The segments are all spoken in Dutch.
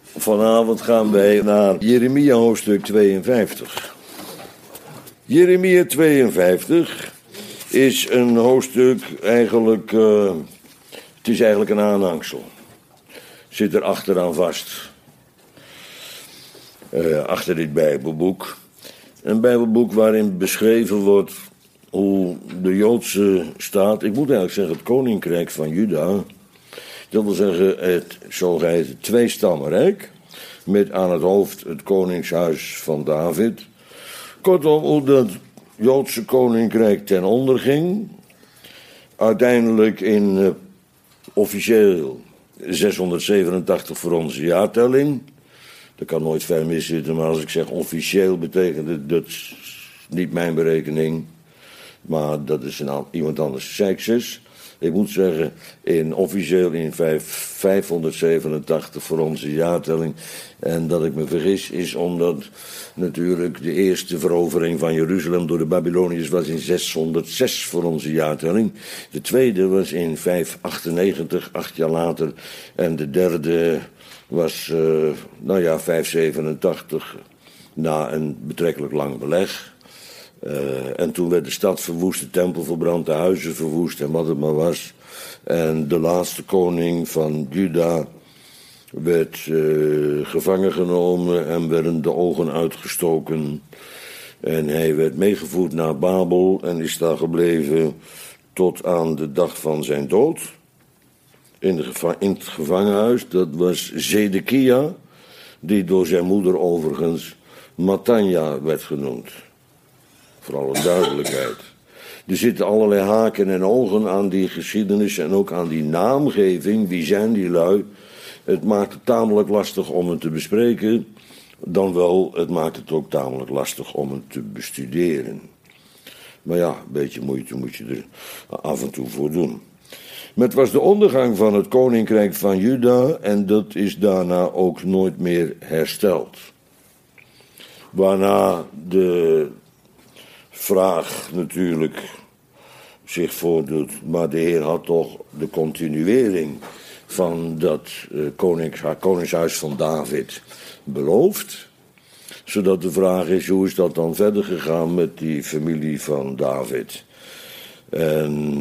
Vanavond gaan wij naar Jeremia hoofdstuk 52. Jeremia 52 is een hoofdstuk eigenlijk, het is eigenlijk een aanhangsel. Zit er achteraan vast. Achter dit Bijbelboek. Een Bijbelboek waarin beschreven wordt hoe de Joodse staat, ik moet eigenlijk zeggen het koninkrijk van Juda, dat wil zeggen het zogeheten tweestammenrijk, met aan het hoofd het koningshuis van David. Kortom, hoe dat Joodse koninkrijk ten onder ging, uiteindelijk in officieel 687 voor onze jaartelling. Dat kan nooit ver mis zitten, maar als ik zeg officieel betekent het, dat is niet mijn berekening, maar dat is iemand anders. Zei ik 6. Ik moet zeggen, officieel in 587 voor onze jaartelling. En dat ik me vergis is omdat natuurlijk de eerste verovering van Jeruzalem door de Babyloniërs was in 606 voor onze jaartelling. De tweede was in 598, 8 jaar later. En de derde was, 587, na een betrekkelijk lang beleg. En toen werd de stad verwoest, de tempel verbrand, de huizen verwoest en wat het maar was. En de laatste koning van Juda werd gevangen genomen en werden de ogen uitgestoken. En hij werd meegevoerd naar Babel en is daar gebleven tot aan de dag van zijn dood. In het gevangenhuis, dat was Zedekia, die door zijn moeder overigens Matanja werd genoemd. Voor alle duidelijkheid. Er zitten allerlei haken en ogen aan die geschiedenis en ook aan die naamgeving. Wie zijn die lui? Het maakt het tamelijk lastig om het te bespreken. Dan wel, het maakt het ook tamelijk lastig om het te bestuderen. Maar ja, een beetje moeite moet je er af en toe voor doen. Maar het was de ondergang van het koninkrijk van Juda en dat is daarna ook nooit meer hersteld. Waarna de vraag natuurlijk zich voordoet, maar de Heer had toch de continuering van dat koningshuis van David beloofd. Zodat de vraag is, hoe is dat dan verder gegaan met die familie van David? En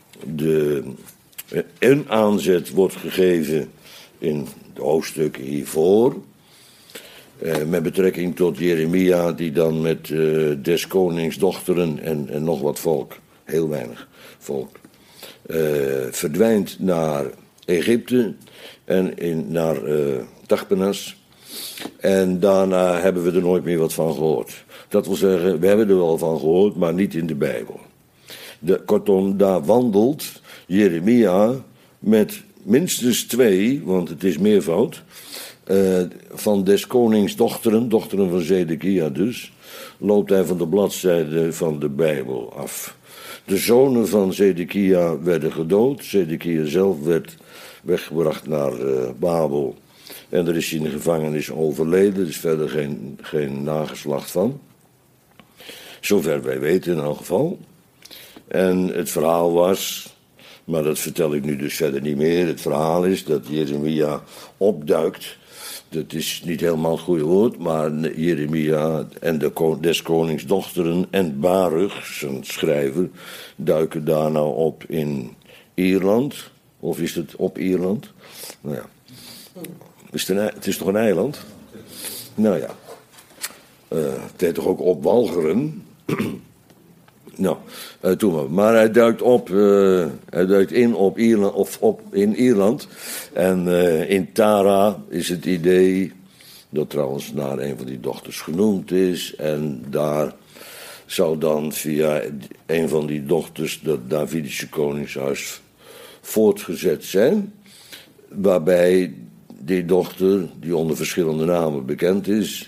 een aanzet wordt gegeven in de hoofdstukken hiervoor. Met betrekking tot Jeremia, die dan met des konings dochteren en nog wat volk, heel weinig volk, verdwijnt naar Egypte en naar Tachpenas. En daarna hebben we er nooit meer wat van gehoord. Dat wil zeggen, we hebben er wel van gehoord, maar niet in de Bijbel. Kortom, daar wandelt Jeremia met minstens 2, want het is meervoud, van des konings dochteren van Zedekia dus, loopt hij van de bladzijde van de Bijbel af. De zonen van Zedekia werden gedood. Zedekia zelf werd weggebracht naar Babel. En er is in de gevangenis overleden. Er is verder geen nageslacht van. Zover wij weten in elk geval. En het verhaal was, maar dat vertel ik nu dus verder niet meer. Het verhaal is dat Jeremia opduikt. Dat is niet helemaal het goede woord, maar Jeremia en des konings dochteren en Baruch, zijn schrijver, duiken daarna op in Ierland. Of is het op Ierland? Nou ja. Het is toch een eiland? Nou ja. Het heet toch ook op Walcheren? Nou, maar hij duikt in op Ierland, in Ierland. En in Tara is het idee, dat trouwens naar een van die dochters genoemd is. En daar zou dan via een van die dochters dat Davidische koningshuis voortgezet zijn. Waarbij die dochter, die onder verschillende namen bekend is,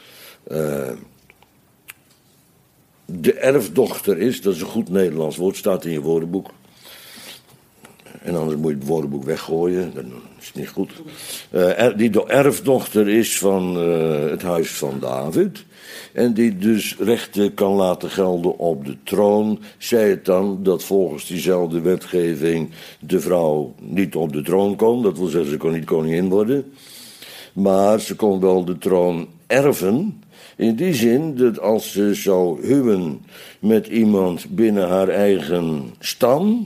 de erfdochter is, dat is een goed Nederlands woord, staat in je woordenboek. En anders moet je het woordenboek weggooien, dan is het niet goed. Die de erfdochter is van het huis van David. En die dus rechten kan laten gelden op de troon. Zij het dan dat volgens diezelfde wetgeving de vrouw niet op de troon kon. Dat wil zeggen, ze kon niet koningin worden. Maar ze kon wel de troon erven. In die zin dat als ze zou huwen met iemand binnen haar eigen stam,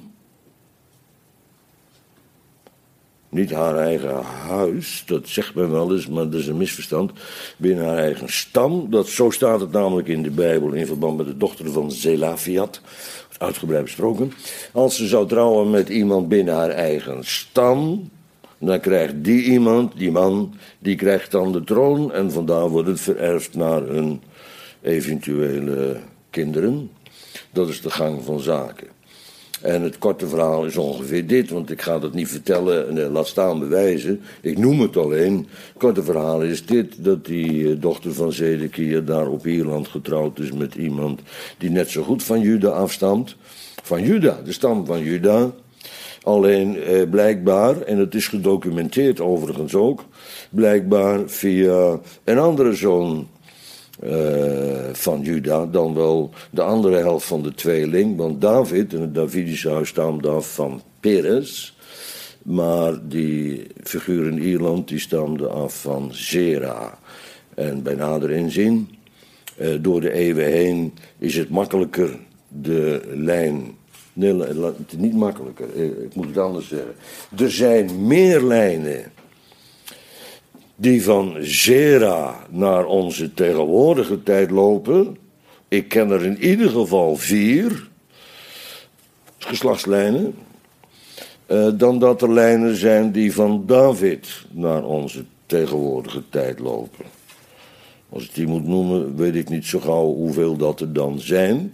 niet haar eigen huis, dat zegt men wel eens, maar dat is een misverstand, binnen haar eigen stam, zo staat het namelijk in de Bijbel in verband met de dochter van Zelafiat, uitgebreid besproken. Als ze zou trouwen met iemand binnen haar eigen stam, dan krijgt die iemand, die man, die krijgt dan de troon en vandaar wordt het vererfd naar hun eventuele kinderen. Dat is de gang van zaken. En het korte verhaal is ongeveer dit, want ik ga dat niet vertellen en laat staan bewijzen. Ik noem het alleen. Het korte verhaal is dit, dat die dochter van Zedekia daar op Ierland getrouwd is met iemand die net zo goed van Juda afstamt. Van Juda, de stam van Juda. Alleen blijkbaar, en het is gedocumenteerd overigens ook, blijkbaar via een andere zoon van Juda, dan wel de andere helft van de tweeling. Want David, en het Davidische huis stamde af van Perez, maar die figuur in Ierland, die stamde af van Zera. En bij nader inzien, door de eeuwen heen, is het makkelijker de lijn. Nee, niet makkelijker, ik moet het anders zeggen. Er zijn meer lijnen die van Zera naar onze tegenwoordige tijd lopen. Ik ken er in ieder geval 4 geslachtslijnen. Dan dat er lijnen zijn die van David naar onze tegenwoordige tijd lopen. Als ik die moet noemen, weet ik niet zo gauw hoeveel dat er dan zijn.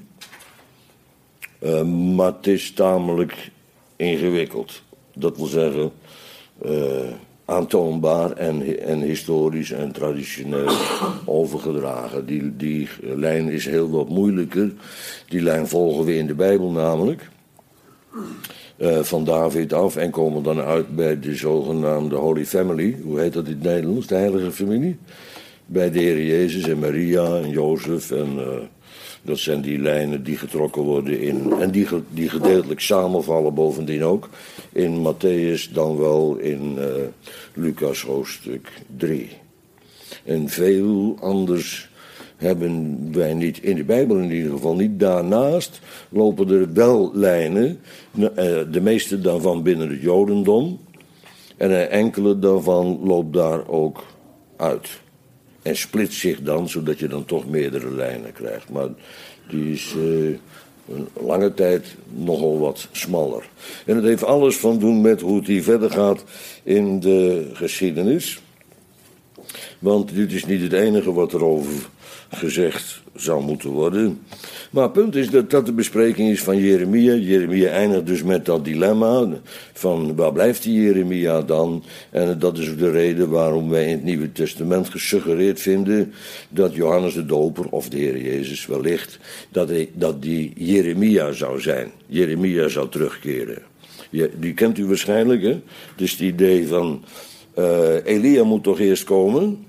Maar het is tamelijk ingewikkeld. Dat wil zeggen, aantoonbaar en historisch en traditioneel overgedragen. Die lijn is heel wat moeilijker. Die lijn volgen we in de Bijbel namelijk. Van David af en komen dan uit bij de zogenaamde Holy Family. Hoe heet dat in het Nederlands? De heilige familie. Bij de Heer Jezus en Maria en Jozef en dat zijn die lijnen die getrokken worden in, en die gedeeltelijk samenvallen bovendien ook, in Matthäus dan wel in Lucas hoofdstuk 3. En veel anders hebben wij niet, in de Bijbel in ieder geval niet. Daarnaast lopen er wel lijnen, de meeste daarvan binnen het Jodendom, en een enkele daarvan loopt daar ook uit. En splitst zich dan, zodat je dan toch meerdere lijnen krijgt. Maar die is een lange tijd nogal wat smaller. En het heeft alles van doen met hoe het hier verder gaat in de geschiedenis. Want dit is niet het enige wat erover gezegd zou moeten worden. Maar het punt is dat de bespreking is van Jeremia. Jeremia eindigt dus met dat dilemma van waar blijft die Jeremia dan? En dat is ook de reden waarom wij in het Nieuwe Testament gesuggereerd vinden dat Johannes de Doper, of de Heer Jezus wellicht, dat die Jeremia zou zijn. Jeremia zou terugkeren. Die kent u waarschijnlijk, hè? Dus het idee van Elia moet toch eerst komen?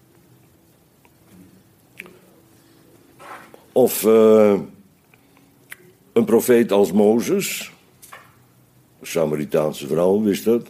Of een profeet als Mozes. Een Samaritaanse vrouw, wist dat.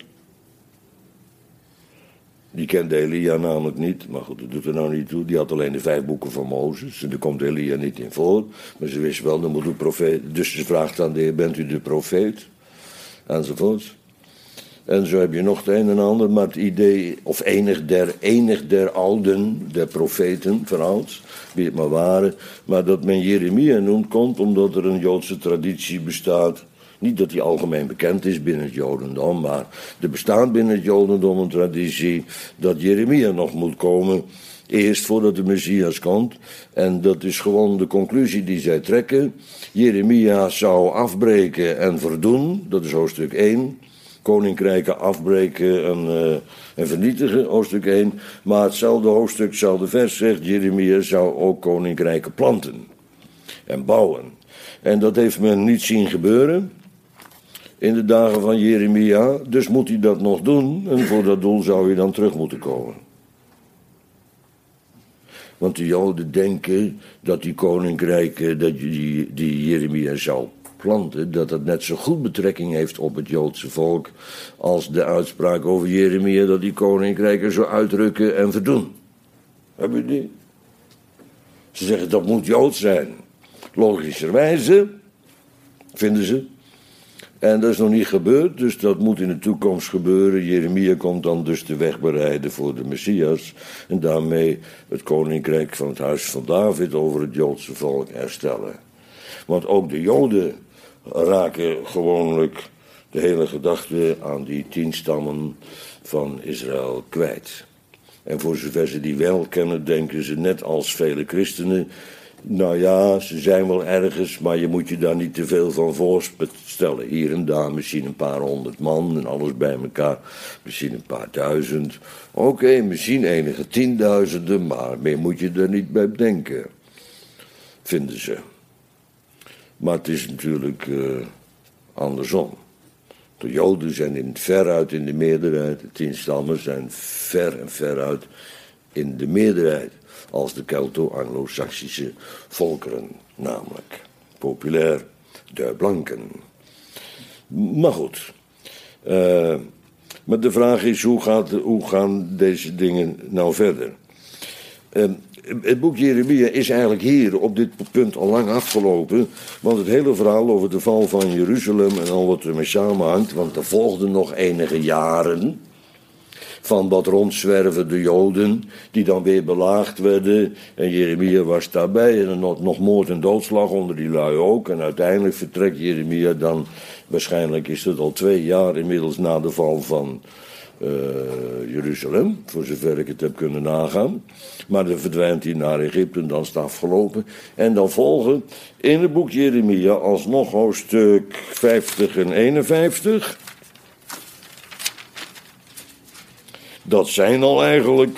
Die kende Elia namelijk niet. Maar goed, dat doet er nou niet toe. Die had alleen de 5 boeken van Mozes. En daar komt Elia niet in voor. Maar ze wist wel, dan moet een profeet. Dus ze vraagt aan de Heer, bent u de profeet? Enzovoort. En zo heb je nog het een en ander, maar het idee, of enig der ouden, der profeten vanouds, wie het maar waren, maar dat men Jeremia noemt, komt omdat er een Joodse traditie bestaat. Niet dat die algemeen bekend is binnen het Jodendom, maar er bestaat binnen het Jodendom een traditie dat Jeremia nog moet komen, eerst voordat de Messias komt. En dat is gewoon de conclusie die zij trekken. Jeremia zou afbreken en verdoen, dat is hoofdstuk 1. Koninkrijken afbreken en vernietigen, hoofdstuk 1. Maar hetzelfde hoofdstuk, hetzelfde vers zegt, Jeremia zou ook koninkrijken planten en bouwen. En dat heeft men niet zien gebeuren in de dagen van Jeremia. Dus moet hij dat nog doen en voor dat doel zou hij dan terug moeten komen. Want de Joden denken dat die koninkrijken, dat die Jeremia zou planten, dat het net zo goed betrekking heeft op het Joodse volk als de uitspraak over Jeremia dat die koninkrijken zo uitrukken en verdoen. Heb je die? Ze zeggen dat moet Joods zijn. Logischerwijze, vinden ze. En dat is nog niet gebeurd, dus dat moet in de toekomst gebeuren. Jeremia komt dan dus de weg bereiden voor de Messias. En daarmee het koninkrijk van het huis van David over het Joodse volk herstellen. Want ook de Joden raken gewoonlijk de hele gedachte aan die 10 stammen van Israël kwijt. En voor zover ze die wel kennen, denken ze net als vele christenen, nou ja, ze zijn wel ergens, maar je moet je daar niet te veel van voorstellen. Hier en daar misschien een paar 100 man en alles bij elkaar, misschien een paar duizend. Oké, misschien enige 10.000, maar meer moet je er niet bij denken, vinden ze. Maar het is natuurlijk andersom. De Joden zijn veruit in de meerderheid, de 10 stammen zijn ver en veruit in de meerderheid. Als de Kelto-Anglo-Saxische volkeren, namelijk. Populair, de blanken. Maar goed. Maar de vraag is, hoe gaan deze dingen nou verder? Het boek Jeremia is eigenlijk hier op dit punt al lang afgelopen. Want het hele verhaal over de val van Jeruzalem en al wat ermee samenhangt. Want er volgden nog enige jaren van wat rondzwervende Joden, die dan weer belaagd werden. En Jeremia was daarbij. En nog moord en doodslag onder die lui ook. En uiteindelijk vertrekt Jeremia dan, waarschijnlijk is het al 2 jaar inmiddels na de val van Jeruzalem, voor zover ik het heb kunnen nagaan. Maar dan verdwijnt hij naar Egypte en dan is het afgelopen. En dan volgen in het boek Jeremia alsnog hoofdstuk 50 en 51... Dat zijn al eigenlijk,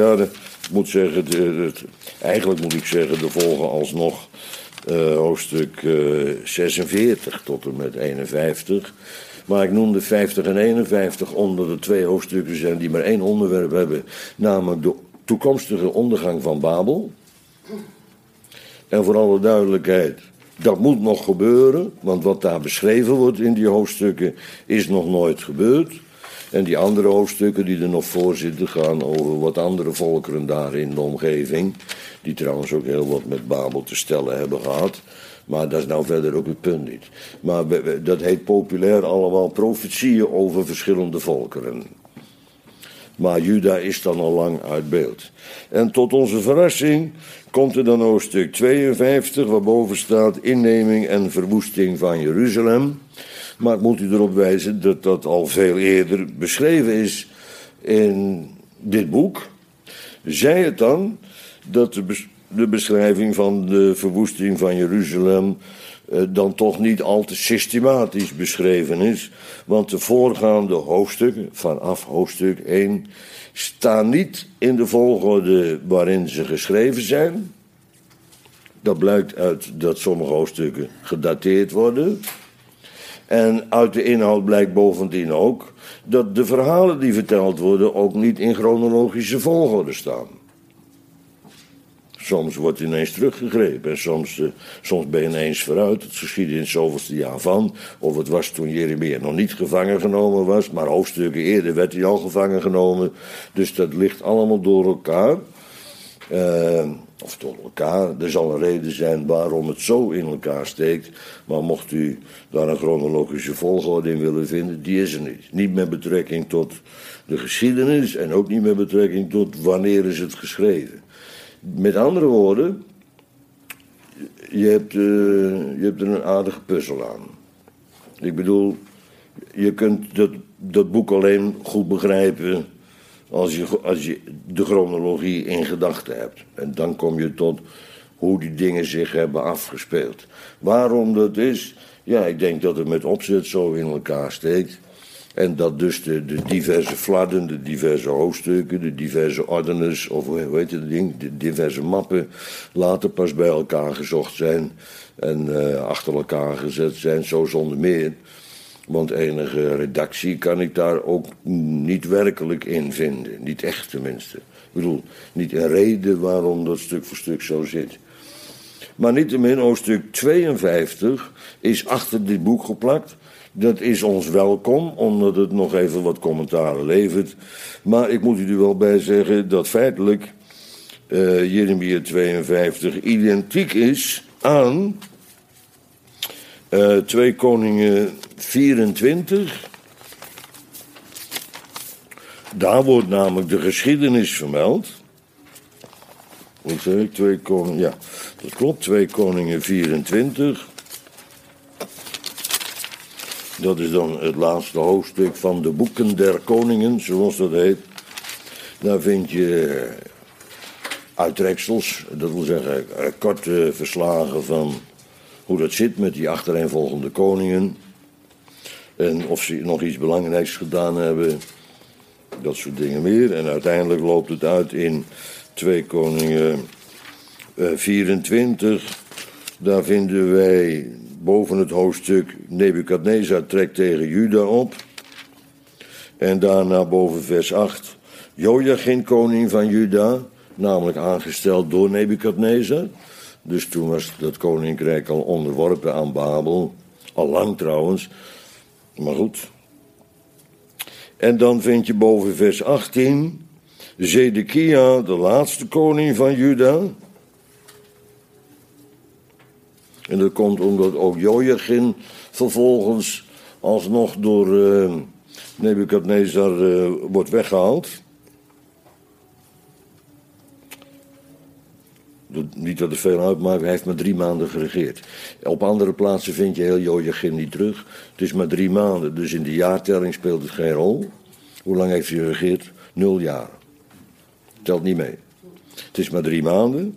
eigenlijk moet ik zeggen, er volgen alsnog hoofdstuk 46 tot en met 51. Maar ik noemde 50 en 51 omdat er 2 hoofdstukken zijn die maar 1 onderwerp hebben. Namelijk de toekomstige ondergang van Babel. En voor alle duidelijkheid, dat moet nog gebeuren. Want wat daar beschreven wordt in die hoofdstukken is nog nooit gebeurd. En die andere hoofdstukken die er nog voor zitten gaan over wat andere volkeren daar in de omgeving. Die trouwens ook heel wat met Babel te stellen hebben gehad. Maar dat is nou verder ook het punt niet. Maar dat heet populair allemaal profetieën over verschillende volkeren. Maar Juda is dan al lang uit beeld. En tot onze verrassing komt er dan hoofdstuk 52, waarboven staat inneming en verwoesting van Jeruzalem. Maar ik moet u erop wijzen dat dat al veel eerder beschreven is in dit boek. Zij het dan dat de beschrijving van de verwoesting van Jeruzalem dan toch niet al te systematisch beschreven is. Want de voorgaande hoofdstukken, vanaf hoofdstuk 1, staan niet in de volgorde waarin ze geschreven zijn. Dat blijkt uit dat sommige hoofdstukken gedateerd worden. En uit de inhoud blijkt bovendien ook dat de verhalen die verteld worden ook niet in chronologische volgorde staan. Soms wordt ineens teruggegrepen en soms ben je ineens vooruit. Het geschiedde in het zoveelste jaar van. Of het was toen Jeremia nog niet gevangen genomen was, maar hoofdstukken eerder werd hij al gevangen genomen. Dus dat ligt allemaal door elkaar. Of door elkaar. Er zal een reden zijn waarom het zo in elkaar steekt. Maar mocht u daar een chronologische volgorde in willen vinden, die is er niet. Niet met betrekking tot de geschiedenis en ook niet met betrekking tot wanneer is het geschreven. Met andere woorden, je hebt er een aardige puzzel aan. Ik bedoel, je kunt dat boek alleen goed begrijpen als je de chronologie in gedachten hebt. En dan kom je tot hoe die dingen zich hebben afgespeeld. Waarom dat is? Ja, ik denk dat het met opzet zo in elkaar steekt. En dat dus de diverse fladden, de diverse hoofdstukken, de diverse ordenes, of hoe heet het ding, de diverse mappen, later pas bij elkaar gezocht zijn en achter elkaar gezet zijn, zo zonder meer. Want enige redactie kan ik daar ook niet werkelijk in vinden. Niet echt tenminste. Ik bedoel, niet een reden waarom dat stuk voor stuk zo zit. Maar niettemin, hoofdstuk 52 is achter dit boek geplakt. Dat is ons welkom, omdat het nog even wat commentaren levert. Maar ik moet u er wel bij zeggen dat feitelijk Jeremia 52 identiek is aan 2 Koningen 24. Daar wordt namelijk de geschiedenis vermeld. Wat zeg ik? 2 Koningen, ja, dat klopt, 2 Koningen 24. Dat is dan het laatste hoofdstuk van de boeken der koningen, zoals dat heet. Daar vind je uittreksels, dat wil zeggen korte verslagen van hoe dat zit met die achtereenvolgende koningen. En of ze nog iets belangrijks gedaan hebben, dat soort dingen meer. En uiteindelijk loopt het uit in 2 Koningen 24. Daar vinden wij boven het hoofdstuk Nebukadnezar trekt tegen Juda op. En daarna boven vers 8. Jojachin, koning van Juda, namelijk aangesteld door Nebukadnezar. Dus toen was dat koninkrijk al onderworpen aan Babel. Al lang trouwens, maar goed. En dan vind je boven vers 18... Zedekia, de laatste koning van Juda. En dat komt omdat ook Jojachin vervolgens alsnog door Nebukadnezar wordt weggehaald. Niet dat het veel uitmaakt, hij heeft maar 3 maanden geregeerd. Op andere plaatsen vind je heel Jojachin niet terug. Het is maar 3 maanden, dus in de jaartelling speelt het geen rol. Hoe lang heeft hij geregeerd? 0 jaar. Telt niet mee. Het is maar 3 maanden.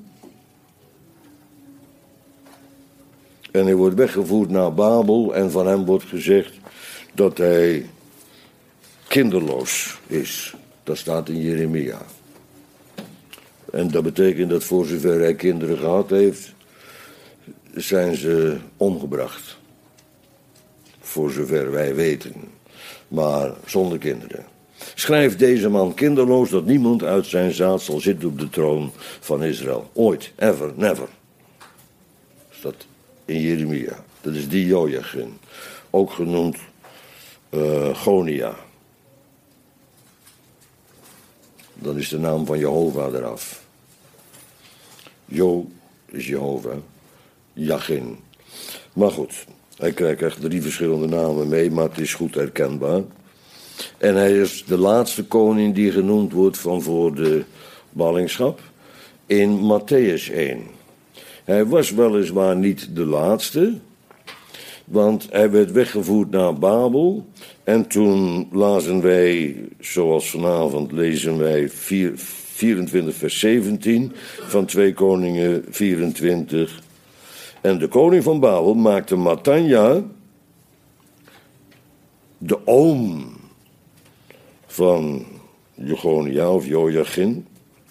En hij wordt weggevoerd naar Babel en van hem wordt gezegd dat hij kinderloos is. Dat staat in Jeremia. En dat betekent dat voor zover hij kinderen gehad heeft, zijn ze omgebracht. Voor zover wij weten. Maar zonder kinderen. Schrijft deze man kinderloos dat niemand uit zijn zaad zal zitten op de troon van Israël. Ooit, ever, never. Dat in Jeremia. Dat is die Jojachin. Ook genoemd Gonia. Dan is de naam van Jehovah eraf. Jo is Jehovah. Jachin. Maar goed, hij krijgt echt 3 verschillende namen mee, maar het is goed herkenbaar. En hij is de laatste koning die genoemd wordt van voor de ballingschap in Mattheüs 1. Hij was weliswaar niet de laatste, want hij werd weggevoerd naar Babel. En toen lazen wij, zoals vanavond lezen wij 24 vers 17 van 2 Koningen 24. En de koning van Babel maakte Mattanja, de oom van Jegonia of Jojachin,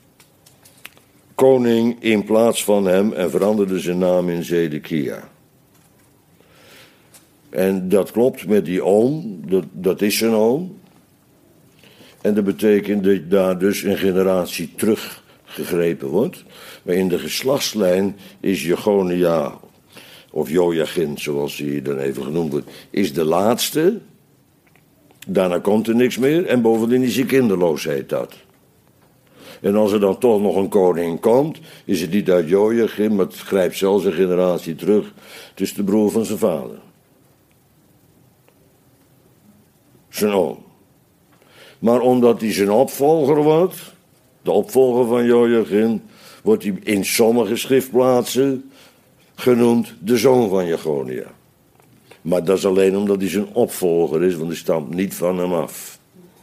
koning in plaats van hem en veranderde zijn naam in Zedekia. En dat klopt met die oom, dat is zijn oom. En dat betekent dat daar dus een generatie teruggegrepen wordt. Maar in de geslachtslijn is Jegonia, of Jojachin zoals hij dan even genoemd wordt, is de laatste. Daarna komt er niks meer en bovendien is hij kinderloos, heet dat. En als er dan toch nog een koning komt, is het niet uit Jojachin, maar het grijpt zelfs een generatie terug. Het is de broer van zijn vader. Zijn oom. Maar omdat hij zijn opvolger wordt, de opvolger van Jojachin, wordt hij in sommige schriftplaatsen genoemd de zoon van Jegonia. Maar dat is alleen omdat hij zijn opvolger is, want hij stamt niet van hem af.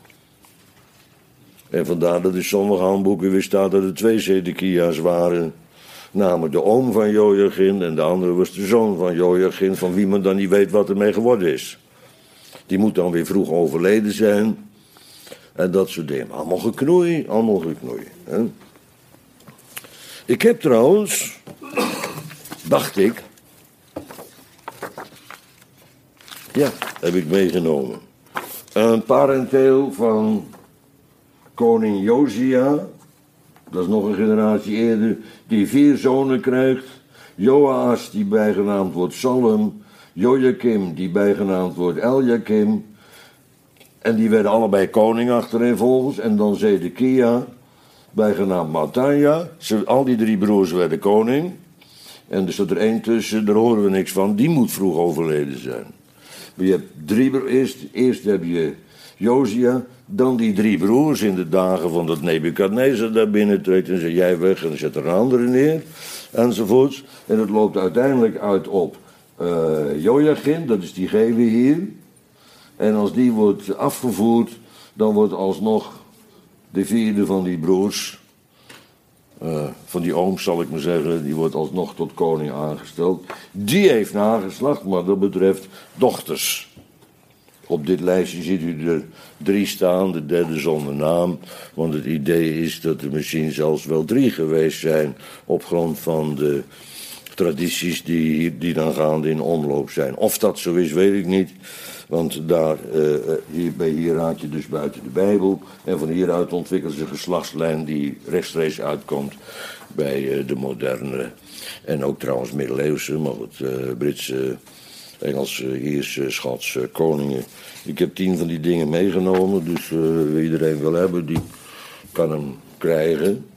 En vandaar dat in sommige handboeken weer staat dat er 2 Zedekia's waren. Namelijk de oom van Jojachin en de andere was de zoon van Jojachin, van wie men dan niet weet wat ermee geworden is. Die moet dan weer vroeg overleden zijn. En dat soort dingen. Allemaal geknoei, allemaal geknoei. Hè? Ik heb trouwens, dacht ik, ja, heb ik meegenomen, een parenteel van koning Josia, dat is nog een generatie eerder, die 4 zonen krijgt, Joas, die bijgenaamd wordt Salem, Jojakim, die bijgenaamd wordt Eljakim. En die werden allebei koning achtereenvolgens. En dan Zedekia, bijgenaamd Matanja. Al die 3 broers werden koning. En er staat er 1 tussen, daar horen we niks van. Die moet vroeg overleden zijn. Maar je hebt 3 broers. Eerst heb je Josia. Dan die 3 broers in de dagen van dat Nebukadnezar daar binnentreedt. En zegt jij weg en dan zet er een andere neer. Enzovoorts. En het loopt uiteindelijk uit op Jojachim. Dat is die gele hier. En als die wordt afgevoerd. Dan wordt alsnog de 4e van die broers. Van die ooms zal ik maar zeggen, die wordt alsnog tot koning aangesteld. Die heeft nageslacht, maar dat betreft dochters. Op dit lijstje ziet u er 3 staan, de 3e zonder naam. Want het idee is dat er misschien zelfs wel 3 geweest zijn op grond van de tradities die dan gaande in omloop zijn. Of dat zo is, weet ik niet. Want hier raak je dus buiten de Bijbel. En van hieruit ontwikkelt zich een geslachtslijn die rechtstreeks uitkomt bij de moderne. En ook trouwens middeleeuwse, maar het Britse, Engelse, Ierse, Schotse koningen. Ik heb 10 van die dingen meegenomen, dus wie iedereen wil hebben, die kan hem krijgen.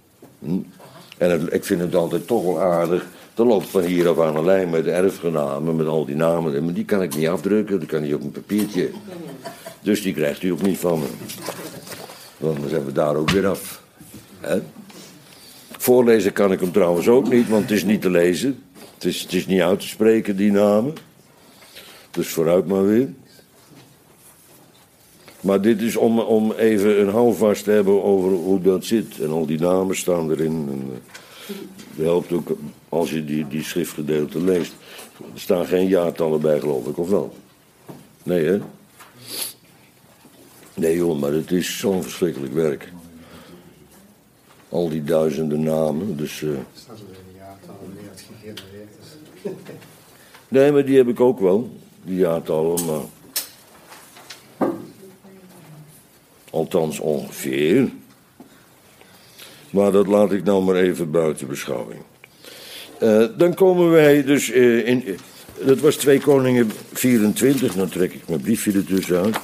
En ik vind het altijd toch wel aardig. Er loopt van hier af aan een lijn met de erfgenamen, met al die namen. Maar die kan ik niet afdrukken, dat kan niet op een papiertje. Dus die krijgt u ook niet van me. Want dan zijn we daar ook weer af. He? Voorlezen kan ik hem trouwens ook niet, want het is niet te lezen. Het is niet uit te spreken, die namen. Dus vooruit maar weer. Maar dit is om even een houvast te hebben over hoe dat zit. En al die namen staan erin. En, dat helpt ook als je die schriftgedeelte leest. Er staan geen jaartallen bij, geloof ik, of wel? Nee, hè? Nee, joh, maar het is zo'n verschrikkelijk werk. Al die duizenden namen, dus... Er staan zo in jaartallen meer als gegenereerd is. Nee, maar die heb ik ook wel, die jaartallen, maar... Althans ongeveer... Maar dat laat ik nou maar even buiten beschouwing. Dan komen wij dus in... Dat was 2 Koningen 24. Dan trek ik mijn briefje ertussen uit.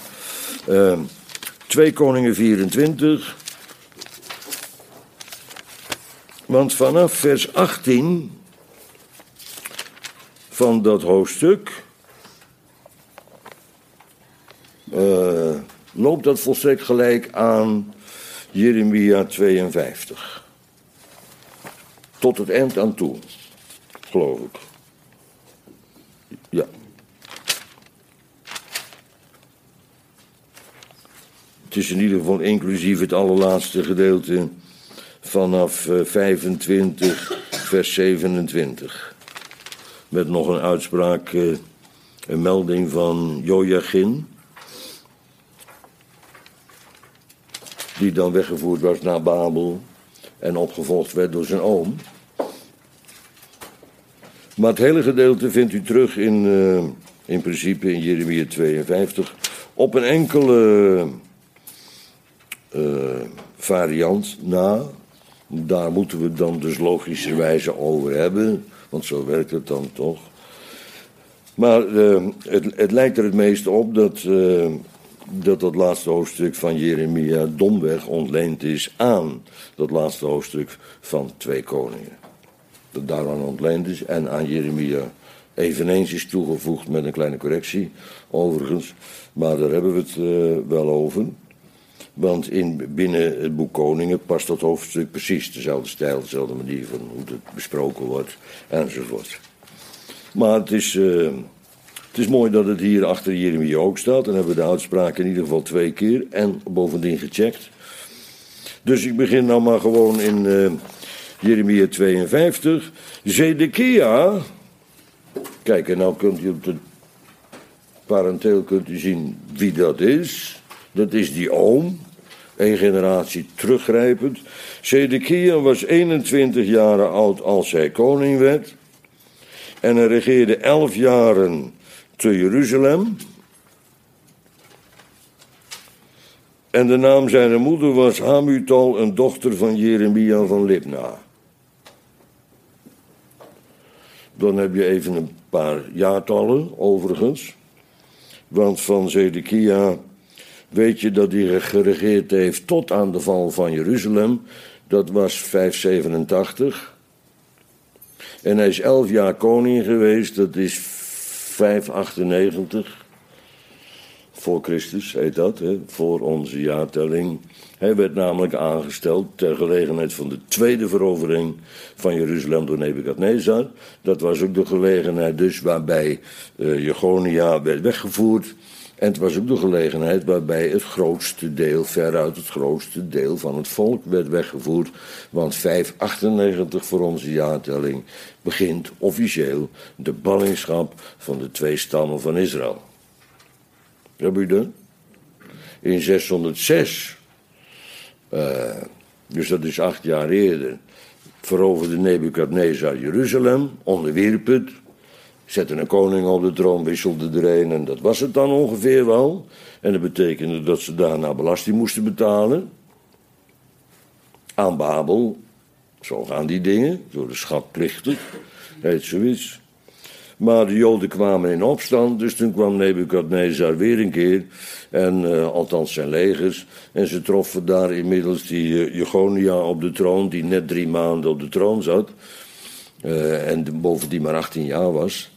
2 Koningen 24. Want vanaf vers 18... van dat hoofdstuk... loopt dat volstrekt gelijk aan... Jeremia 52. Tot het eind aan toe, geloof ik. Ja. Het is in ieder geval inclusief het allerlaatste gedeelte vanaf 25, vers 27. Met nog een uitspraak, een melding van Jojachim. Die dan weggevoerd was naar Babel en opgevolgd werd door zijn oom. Maar het hele gedeelte vindt u terug in principe in Jeremia 52 op een enkele variant na. Daar moeten we het dan dus logischerwijze over hebben, want zo werkt het dan toch. Maar het lijkt er het meeste op dat laatste hoofdstuk van Jeremia domweg ontleend is aan dat laatste hoofdstuk van 2 Koningen. Dat daaraan ontleend is en aan Jeremia eveneens is toegevoegd met een kleine correctie, overigens. Maar daar hebben we het wel over. Want binnen het boek Koningen past dat hoofdstuk precies dezelfde stijl, dezelfde manier van hoe het besproken wordt enzovoort. Maar het is mooi dat het hier achter Jeremia ook staat. Dan hebben we de uitspraak in ieder geval 2 keer. En bovendien gecheckt. Dus ik begin nou maar gewoon in Jeremia 52. Zedekia. Kijk, en nou kunt u op de parenteel zien wie dat is. Dat is die oom. 1 generatie teruggrijpend. Zedekia was 21 jaren oud als hij koning werd. En hij regeerde 11 jaren te Jeruzalem. En de naam zijner moeder was Hamutal, een dochter van Jeremia van Libna. Dan heb je even een paar jaartallen, overigens. Want van Zedekia weet je dat hij geregeerd heeft tot aan de val van Jeruzalem. Dat was 587. En hij is 11 jaar koning geweest, dat is 598. Voor Christus heet dat, voor onze jaartelling. Hij werd namelijk aangesteld ter gelegenheid van de tweede verovering van Jeruzalem door Nebukadnezar. Dat was ook de gelegenheid dus waarbij Jechonia werd weggevoerd. En het was ook de gelegenheid waarbij het grootste deel, veruit het grootste deel van het volk werd weggevoerd. Want 598 voor onze jaartelling begint officieel de ballingschap van de 2 stammen van Israël. Heb je dat? In 606, dus dat is 8 jaar eerder, veroverde Nebukadnezar Jeruzalem, onderwierp het, zette een koning op de troon, wisselde er een en dat was het dan ongeveer wel. En dat betekende dat ze daarna belasting moesten betalen aan Babel. Zo gaan die dingen, door de schatplichten, heet zoiets. Maar de Joden kwamen in opstand, dus toen kwam Nebukadnezar weer een keer. En althans zijn legers. En ze troffen daar inmiddels die Jechonia op de troon, die net 3 maanden op de troon zat. En bovendien maar 18 jaar was.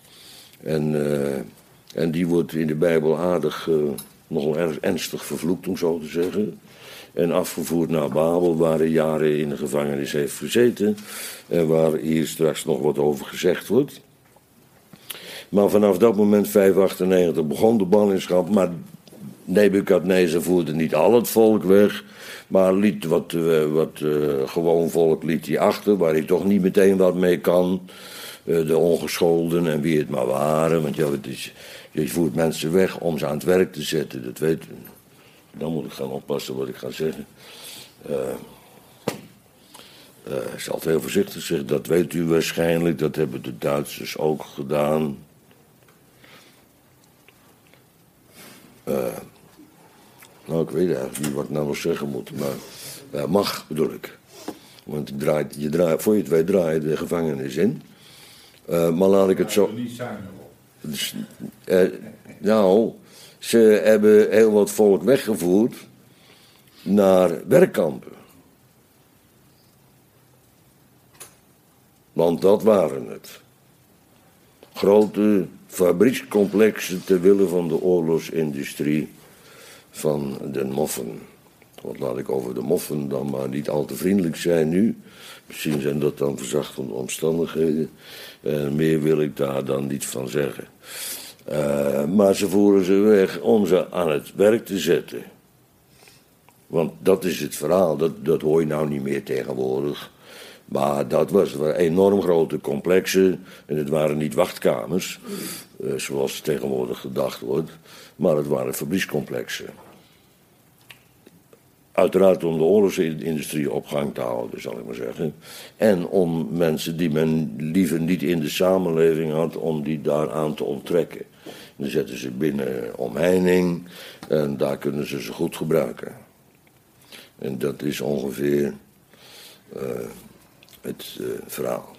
En die wordt in de Bijbel aardig, nogal erg ernstig vervloekt, om zo te zeggen. En afgevoerd naar Babel, waar hij jaren in de gevangenis heeft gezeten. En waar hier straks nog wat over gezegd wordt. Maar vanaf dat moment, 598, begon de ballingschap. Maar Nebukadnezar voerde niet al het volk weg. Maar liet wat gewoon volk liet hij achter, waar hij toch niet meteen wat mee kan. De ongescholden en wie het maar waren. Want ja, je voert mensen weg om ze aan het werk te zetten. Dat weet u. Dan moet ik gaan oppassen wat ik ga zeggen. Ik zal het heel voorzichtig zeggen. Dat weet u waarschijnlijk. Dat hebben de Duitsers ook gedaan. Nou, ik weet eigenlijk niet wat ik nou nog zeggen moet. Maar mag, bedoel ik. Want voor je het weet draai je de gevangenis in. Maar laat ik het zo... Niet zuinig op. Dus, nou, ze hebben heel wat volk weggevoerd naar werkkampen. Want dat waren het. Grote fabriekscomplexen ter wille van de oorlogsindustrie van de moffen. Wat laat ik over de moffen dan maar niet al te vriendelijk zijn nu. Misschien zijn dat dan verzachtende omstandigheden. Meer wil ik daar dan niet van zeggen. Maar ze voeren ze weg om ze aan het werk te zetten. Want dat is het verhaal, dat hoor je nou niet meer tegenwoordig. Maar dat waren enorm grote complexen. En het waren niet wachtkamers, zoals tegenwoordig gedacht wordt. Maar het waren fabriekscomplexen. Uiteraard om de oorlogsindustrie op gang te houden, zal ik maar zeggen. En om mensen die men liever niet in de samenleving had, om die daaraan te onttrekken. Dan zetten ze binnen omheining en daar kunnen ze ze goed gebruiken. En dat is ongeveer het verhaal.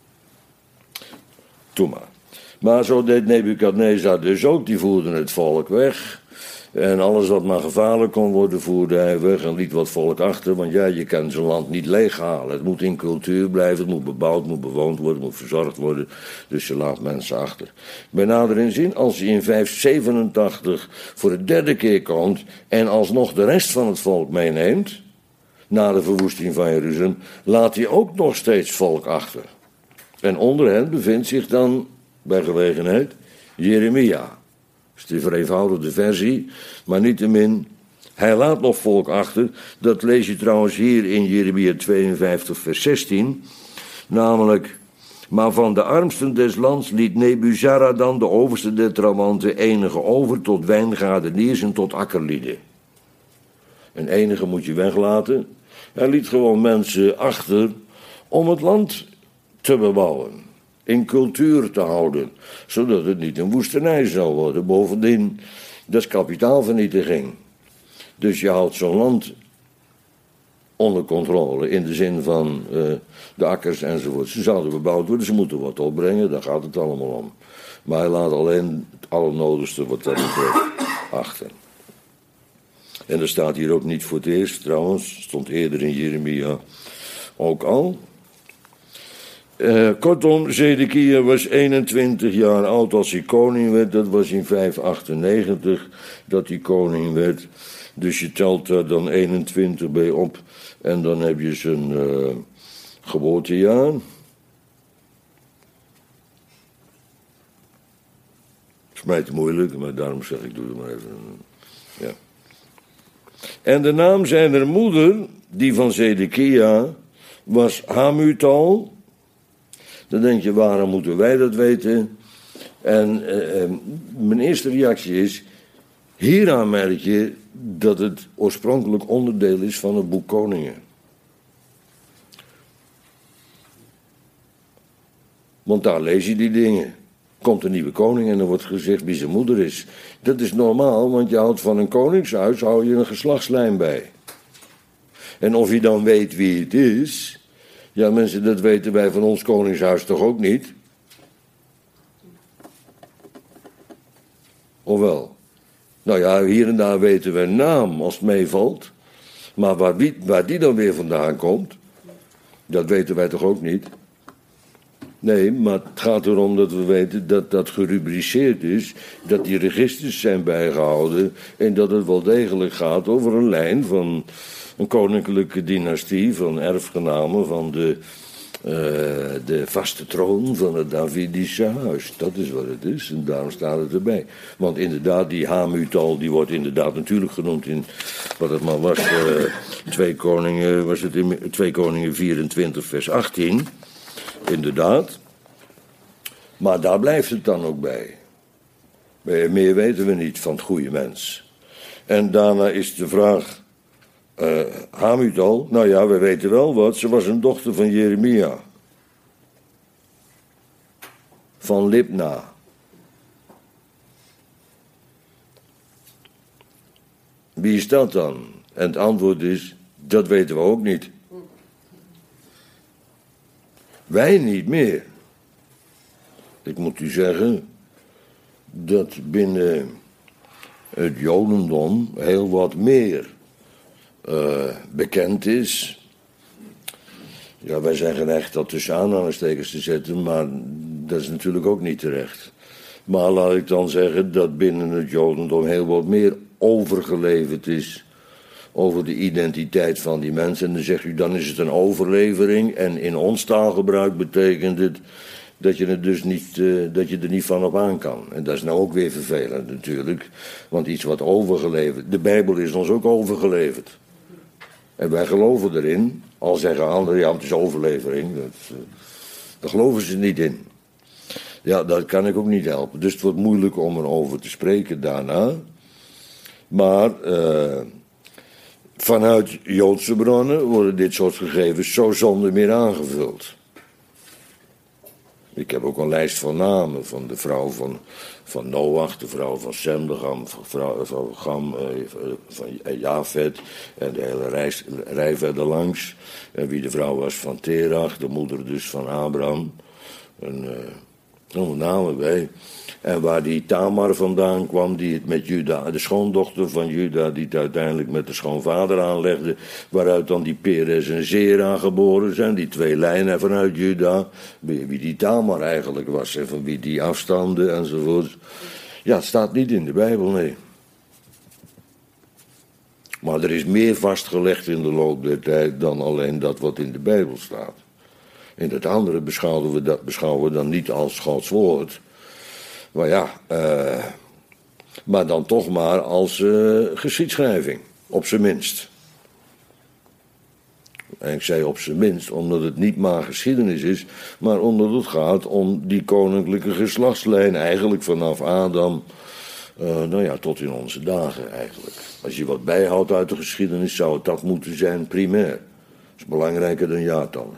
Toen maar. Maar zo deed Nebukadnezar dus ook, die voerde het volk weg. En alles wat maar gevaarlijk kon worden, voerde hij weg en liet wat volk achter. Want ja, je kan zo'n land niet leeghalen. Het moet in cultuur blijven, het moet bebouwd, het moet bewoond worden, het moet verzorgd worden. Dus je laat mensen achter. Bij nader inzien, als hij in 587 voor de 3e keer komt en alsnog de rest van het volk meeneemt, na de verwoesting van Jeruzalem, laat hij ook nog steeds volk achter. En onder hen bevindt zich dan, bij gelegenheid, Jeremia. Dat is de vereenvoudigde versie, maar niettemin, hij laat nog volk achter. Dat lees je trouwens hier in Jeremia 52 vers 16. Namelijk, maar van de armsten des lands liet Nebuzaradan, de overste der trawanten, enige over tot wijngaardeniers en tot akkerlieden. En enige moet je weglaten. Hij liet gewoon mensen achter om het land te bebouwen. In cultuur te houden, zodat het niet een woestenij zou worden. Bovendien, dat is kapitaalvernietiging. Dus je houdt zo'n land onder controle. In de zin van de akkers enzovoort. Ze zouden bebouwd worden, ze moeten wat opbrengen, daar gaat het allemaal om. Maar hij laat alleen het allernodigste wat dat betreft achter. En dat staat hier ook niet voor het eerst trouwens, stond eerder in Jeremia ook al. Kortom, Zedekia was 21 jaar oud als hij koning werd. Dat was in 598 dat hij koning werd. Dus je telt daar dan 21 bij op. En dan heb je zijn geboortejaar. Is mij te moeilijk, maar daarom zeg ik, doe het maar even. Ja. En de naam zijner moeder, die van Zedekia, was Hamutal. Dan denk je, waarom moeten wij dat weten? En mijn eerste reactie is, hieraan merk je dat het oorspronkelijk onderdeel is van het boek Koningen. Want daar lees je die dingen. Komt een nieuwe koning en er wordt gezegd wie zijn moeder is. Dat is normaal, want je houdt van een koningshuis, hou je een geslachtslijn bij. En of je dan weet wie het is, ja mensen, dat weten wij van ons koningshuis toch ook niet? Of wel? Nou ja, hier en daar weten we een naam als het meevalt. Maar waar die dan weer vandaan komt, dat weten wij toch ook niet? Nee, maar het gaat erom dat we weten dat dat gerubriceerd is, dat die registers zijn bijgehouden en dat het wel degelijk gaat over een lijn van een koninklijke dynastie, van erfgenamen van de vaste troon van het Davidische huis. Dat is wat het is en daarom staat het erbij. Want inderdaad, die Hamutal, die wordt inderdaad natuurlijk genoemd in wat het maar was, 2 Koningen 24 vers 18. Inderdaad. Maar daar blijft het dan ook bij. Meer weten we niet van het goede mens. En daarna is de vraag, Hamutal, nou ja, we weten wel wat, ze was een dochter van Jeremia. Van Libna. Wie is dat dan? En het antwoord is, dat weten we ook niet. Wij niet meer. Ik moet u zeggen dat binnen het Jodendom heel wat meer bekend is. Ja, wij zijn geneigd dat tussen aanhalingstekens te zetten, maar dat is natuurlijk ook niet terecht. Maar laat ik dan zeggen dat binnen het Jodendom heel wat meer overgeleverd is over de identiteit van die mensen. En dan zegt u, dan is het een overlevering. En in ons taalgebruik betekent het dat je er dus niet, dat je er niet van op aan kan. En dat is nou ook weer vervelend natuurlijk. Want iets wat overgeleverd, de Bijbel is ons ook overgeleverd. En wij geloven erin. Al zeggen anderen, ja, het is overlevering. Daar geloven ze niet in. Ja, dat kan ik ook niet helpen. Dus het wordt moeilijk om erover te spreken daarna. Maar vanuit Joodse bronnen worden dit soort gegevens zo zonder meer aangevuld. Ik heb ook een lijst van namen van de vrouw van Noach, de vrouw van Sem, de vrouw van Gam, van Jafet en de hele rij verder langs. En wie de vrouw was van Terach, de moeder dus van Abraham. En namen bij. En waar die Tamar vandaan kwam, die het met Juda, de schoondochter van Juda, die het uiteindelijk met de schoonvader aanlegde, waaruit dan die Perez en Zera geboren zijn, die 2 lijnen vanuit Juda, wie die Tamar eigenlijk was en van wie die afstamde enzovoort. Ja, het staat niet in de Bijbel, nee. Maar er is meer vastgelegd in de loop der tijd dan alleen dat wat in de Bijbel staat. En dat andere beschouwen we dan niet als Gods woord. Maar ja, maar dan toch maar als geschiedschrijving, op zijn minst. En ik zei op zijn minst, omdat het niet maar geschiedenis is, maar omdat het gaat om die koninklijke geslachtslijn, eigenlijk vanaf Adam, tot in onze dagen eigenlijk. Als je wat bijhoudt uit de geschiedenis, zou het dat moeten zijn primair. Dat is belangrijker dan jaartallen.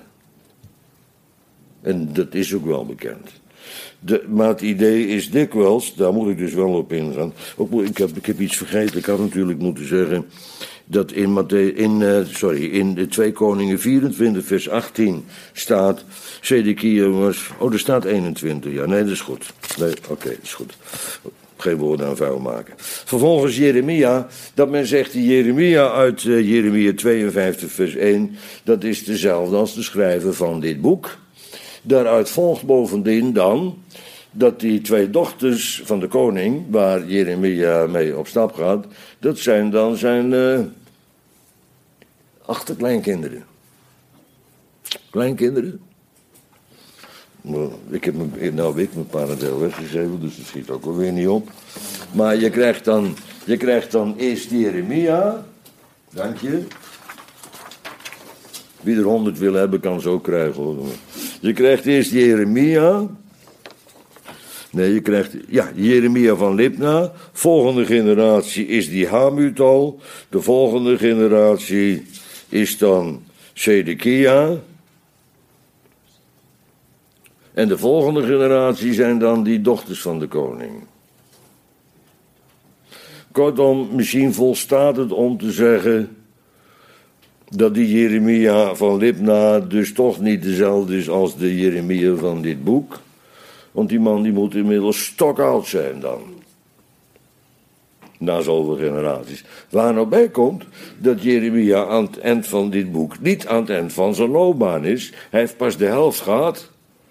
En dat is ook wel bekend. Maar het idee is dikwijls, daar moet ik dus wel op ingaan. Ik heb iets vergeten, ik had natuurlijk moeten zeggen, dat in de 2 Koningen 24 vers 18 staat, Zedekia was, er staat 21, ja, nee, dat is goed. Nee, oké, dat is goed. Geen woorden aan vuil maken. Vervolgens Jeremia, dat men zegt, die Jeremia uit Jeremia 52 vers 1, dat is dezelfde als de schrijver van dit boek. Daaruit volgt bovendien dan dat die 2 dochters van de koning, waar Jeremia mee op stap gaat, dat zijn dan zijn achterkleinkinderen. Kleinkinderen? Ik heb mijn parendeel weggegeven, dus dat schiet ook alweer niet op. Maar je krijgt dan eerst Jeremia. Dank je. Wie er 100 wil hebben, kan ze ook krijgen, hoor. Je krijgt eerst Jeremia. Nee, je krijgt, Jeremia van Libna. Volgende generatie is die Hamutal. De volgende generatie is dan Zedekia. En de volgende generatie zijn dan die dochters van de koning. Kortom, misschien volstaat het om te zeggen dat die Jeremia van Libna dus toch niet dezelfde is als de Jeremia van dit boek. Want die man die moet inmiddels stokoud zijn dan. Na zoveel generaties. Waar nou bij komt dat Jeremia aan het eind van dit boek niet aan het eind van zijn loopbaan is. Hij heeft pas de helft gehad.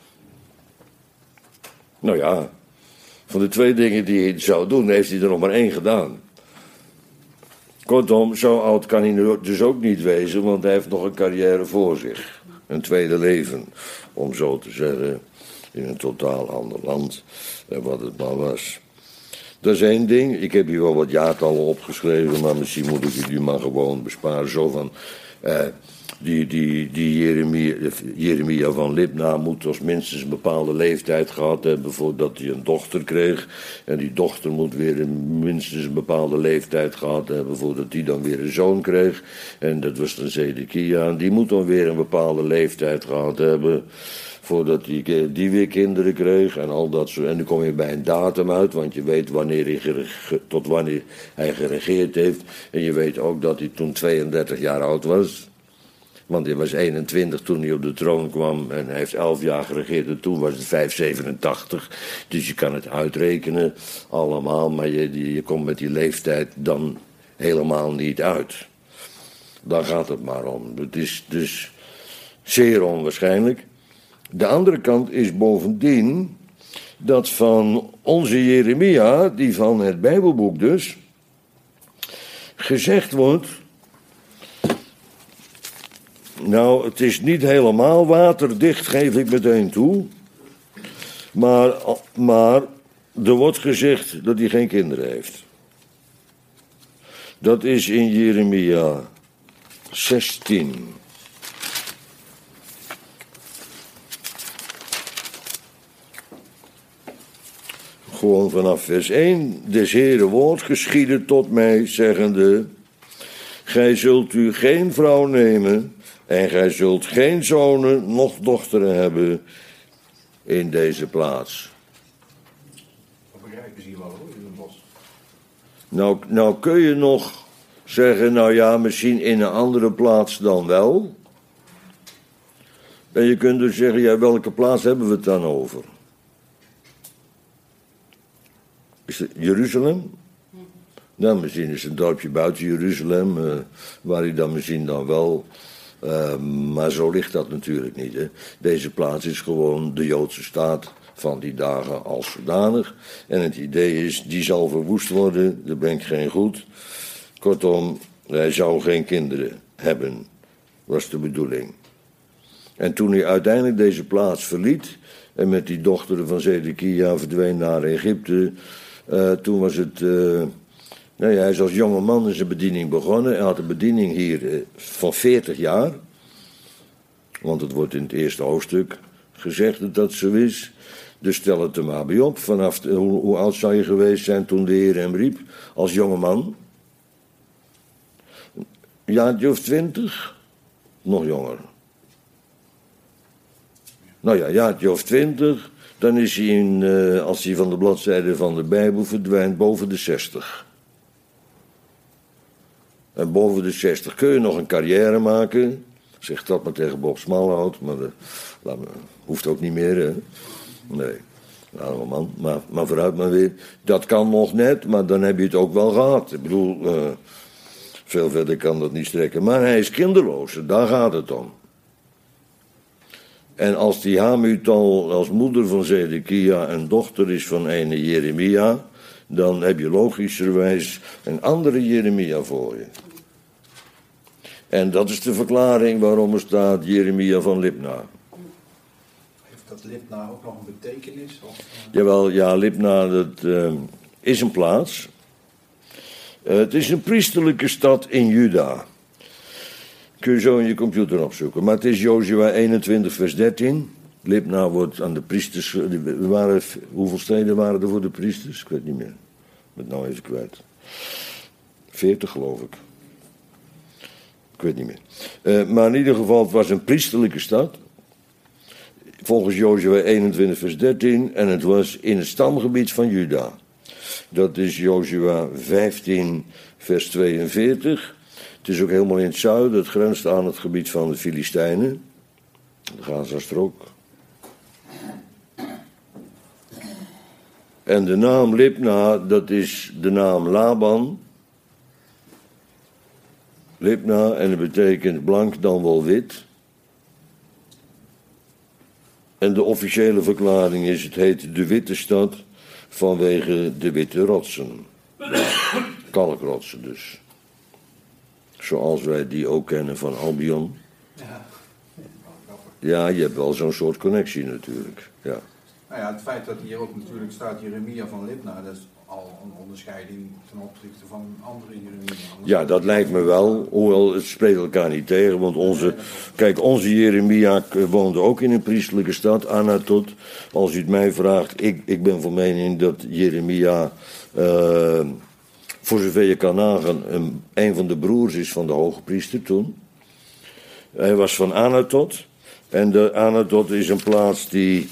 Nou ja, van de 2 dingen die hij zou doen, heeft hij er nog maar 1 gedaan. Kortom, zo oud kan hij dus ook niet wezen, want hij heeft nog een carrière voor zich. Een tweede leven, om zo te zeggen, in een totaal ander land dan wat het maar was. Dat is 1 ding. Ik heb hier wel wat jaartallen opgeschreven, maar misschien moet ik jullie maar gewoon besparen. Zo van, die Jeremia van Libna moet als minstens een bepaalde leeftijd gehad hebben voordat hij een dochter kreeg. En die dochter moet weer minstens een bepaalde leeftijd gehad hebben voordat hij dan weer een zoon kreeg. En dat was dan Zedekia. En die moet dan weer een bepaalde leeftijd gehad hebben voordat die weer kinderen kreeg en al dat soort. En dan kom je bij een datum uit, want je weet tot wanneer hij geregeerd heeft. En je weet ook dat hij toen 32 jaar oud was. Want hij was 21 toen hij op de troon kwam en hij heeft 11 jaar geregeerd en toen was het 587. Dus je kan het uitrekenen allemaal, maar je komt met die leeftijd dan helemaal niet uit. Daar gaat het maar om. Het is dus zeer onwaarschijnlijk. De andere kant is bovendien dat van onze Jeremia, die van het Bijbelboek dus, gezegd wordt, nou, het is niet helemaal waterdicht, geef ik meteen toe. Maar er wordt gezegd dat hij geen kinderen heeft. Dat is in Jeremia 16. Gewoon vanaf vers 1. Des Heere woord geschiedde tot mij, zeggende: Gij zult u geen vrouw nemen en gij zult geen zonen noch dochteren hebben in deze plaats. Dat begrijpen ze hier wel hoor, in het bos. Nou kun je nog zeggen, nou ja, misschien in een andere plaats dan wel. En je kunt dus zeggen, ja, welke plaats hebben we het dan over? Is het Jeruzalem? Nou, misschien is het een dorpje buiten Jeruzalem, waar hij dan misschien dan wel. Maar zo ligt dat natuurlijk niet. Hè. Deze plaats is gewoon de Joodse staat van die dagen als zodanig. En het idee is, die zal verwoest worden, dat brengt geen goed. Kortom, hij zou geen kinderen hebben, was de bedoeling. En toen hij uiteindelijk deze plaats verliet en met die dochteren van Zedekia verdween naar Egypte, toen was het. Hij is als jonge man in zijn bediening begonnen. Hij had een bediening hier van 40 jaar. Want het wordt in het eerste hoofdstuk gezegd dat dat zo is. Dus stel het er maar bij op. Hoe oud zou je geweest zijn toen de Heer hem riep? Als jonge man? Een jaartje of 20? Nog jonger. Nou ja, een jaartje of 20. Dan is hij, als hij van de bladzijde van de Bijbel verdwijnt, boven de 60. En boven de 60 kun je nog een carrière maken. Zeg dat maar tegen Bob Smalhout, maar dat hoeft ook niet meer. Hè? Nee, nou man, maar vooruit maar weer. Dat kan nog net, maar dan heb je het ook wel gehad. Ik bedoel, veel verder kan dat niet strekken. Maar hij is kinderloos, daar gaat het om. En als die Hamutal als moeder van Zedekia een dochter is van ene Jeremia, dan heb je logischerwijs een andere Jeremia voor je. En dat is de verklaring waarom er staat Jeremia van Libna. Heeft dat Libna ook nog een betekenis? Of? Jawel, ja, Libna, dat is een plaats. Het is een priesterlijke stad in Juda. Kun je zo in je computer opzoeken. Maar het is Jozua 21 vers 13. Libna wordt aan de priesters... hoeveel steden waren er voor de priesters? Ik weet niet meer. Ik ben het nou even kwijt. 40 geloof ik. Ik weet niet meer. Maar in ieder geval, het was een priesterlijke stad. Volgens Jozua 21 vers 13. En het was in het stamgebied van Juda. Dat is Jozua 15 vers 42. Het is ook helemaal in het zuiden. Het grenst aan het gebied van de Filistijnen. De Gazastrook. En de naam Libna, dat is de naam Laban. Libna, en dat betekent blank dan wel wit. En de officiële verklaring is, het heet de witte stad vanwege de witte rotsen. Kalkrotsen dus. Zoals wij die ook kennen van Albion. Ja, je hebt wel zo'n soort connectie natuurlijk. Ja. Nou ja, het feit dat hier ook natuurlijk staat Jeremia van Libna, dat is al een onderscheiding ten opzichte van andere Jeremia. Ja, dat lijkt me wel, hoewel het spreekt elkaar niet tegen, want onze Jeremia woonde ook in een priesterlijke stad, Anatot. Als u het mij vraagt, ik ben van mening dat Jeremia, voor zover je kan nagaan, een van de broers is van de hoge priester toen. Hij was van Anatot. En de Anatot is een plaats die,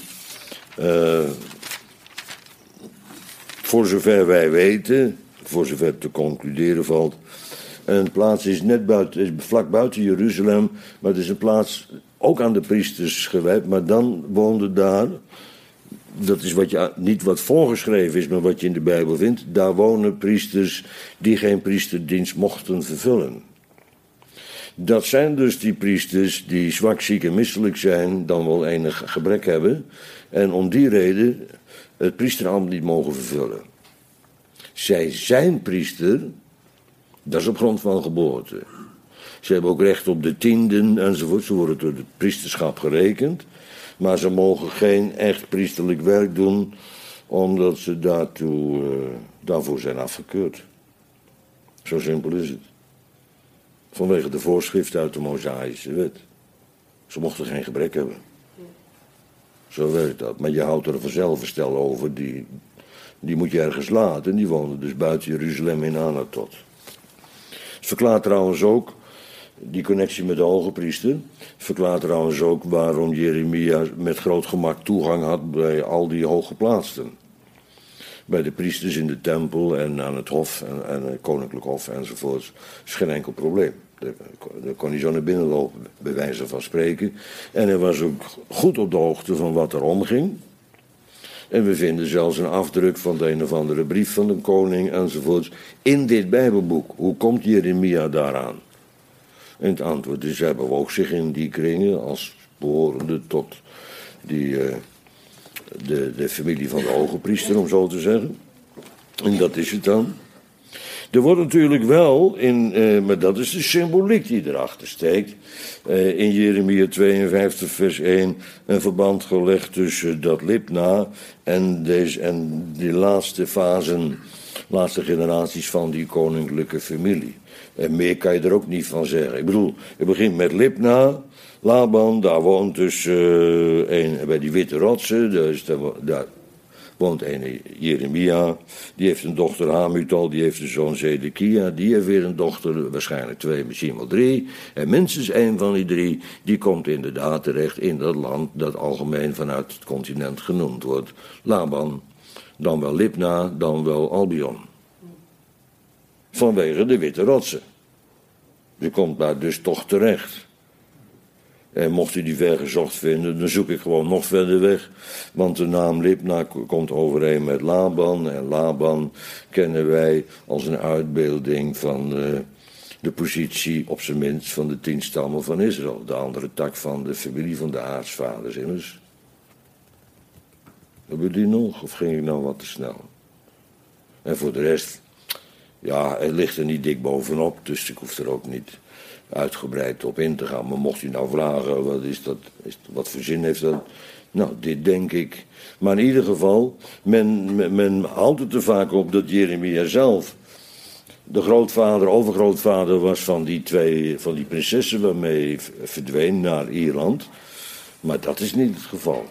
voor zover wij weten, voor zover te concluderen valt, een plaats is net buiten, is vlak buiten Jeruzalem, maar het is een plaats ook aan de priesters gewijd, maar dan woonde daar, dat is niet wat voorgeschreven is, maar wat je in de Bijbel vindt, daar wonen priesters die geen priesterdienst mochten vervullen. Dat zijn dus die priesters die zwak, ziek en misselijk zijn, dan wel enig gebrek hebben, en om die reden het priesterambt niet mogen vervullen. Zij zijn priester, dat is op grond van geboorte. Ze hebben ook recht op de tienden enzovoort, ze worden door het priesterschap gerekend, maar ze mogen geen echt priesterlijk werk doen, omdat ze daarvoor zijn afgekeurd. Zo simpel is het. Vanwege de voorschrift uit de Mosaïsche wet. Ze mochten geen gebrek hebben. Zo werkt dat. Maar je houdt er vanzelf een stel over, die moet je ergens laten. En die wonen dus buiten Jeruzalem in Anatot. Het verklaart trouwens ook, die connectie met de hoge priester, verklaart trouwens ook waarom Jeremia met groot gemak toegang had bij al die hooggeplaatsten. Bij de priesters in de tempel en aan het hof en het koninklijk hof enzovoort. Is geen enkel probleem. Daar kon hij zo naar binnen lopen, bij wijze van spreken. En hij was ook goed op de hoogte van wat er omging. En we vinden zelfs een afdruk van de een of andere brief van de koning enzovoort in dit Bijbelboek. Hoe komt Jeremia daaraan? En het antwoord is, hij bewoog zich in die kringen als behorende tot de familie van de hoge priester, om zo te zeggen. En dat is het dan. Er wordt natuurlijk wel, maar dat is de symboliek die erachter steekt, in Jeremia 52 vers 1 een verband gelegd tussen dat Libna en die laatste fasen, laatste generaties van die koninklijke familie. En meer kan je er ook niet van zeggen. Ik bedoel, het begint met Libna, Laban, daar woont dus bij die witte rotsen, dus daar woont een Jeremia, die heeft een dochter Hamutal, die heeft een zoon Zedekia, die heeft weer een dochter, waarschijnlijk 2, misschien wel 3. En minstens 1 van die 3, die komt inderdaad terecht in dat land dat algemeen vanuit het continent genoemd wordt. Laban, dan wel Libna, dan wel Albion. Vanwege de witte rotsen. Ze komt daar dus toch terecht. En mocht u die ver gezocht vinden, dan zoek ik gewoon nog verder weg. Want de naam Libna komt overeen met Laban. En Laban kennen wij als een uitbeelding van de positie, op zijn minst, van de 10 stammen van Israël. De andere tak van de familie van de aartsvaders immers. Hebben we die nog? Of ging ik nou wat te snel? En voor de rest, ja, het ligt er niet dik bovenop, dus ik hoef er ook niet uitgebreid op in te gaan. Maar mocht u nou vragen, wat is dat, wat voor zin heeft dat? Nou, dit denk ik. Maar in ieder geval, men houdt het er vaak op dat Jeremia zelf de grootvader, overgrootvader was van die prinsessen waarmee hij verdween naar Ierland. Maar dat is niet het geval.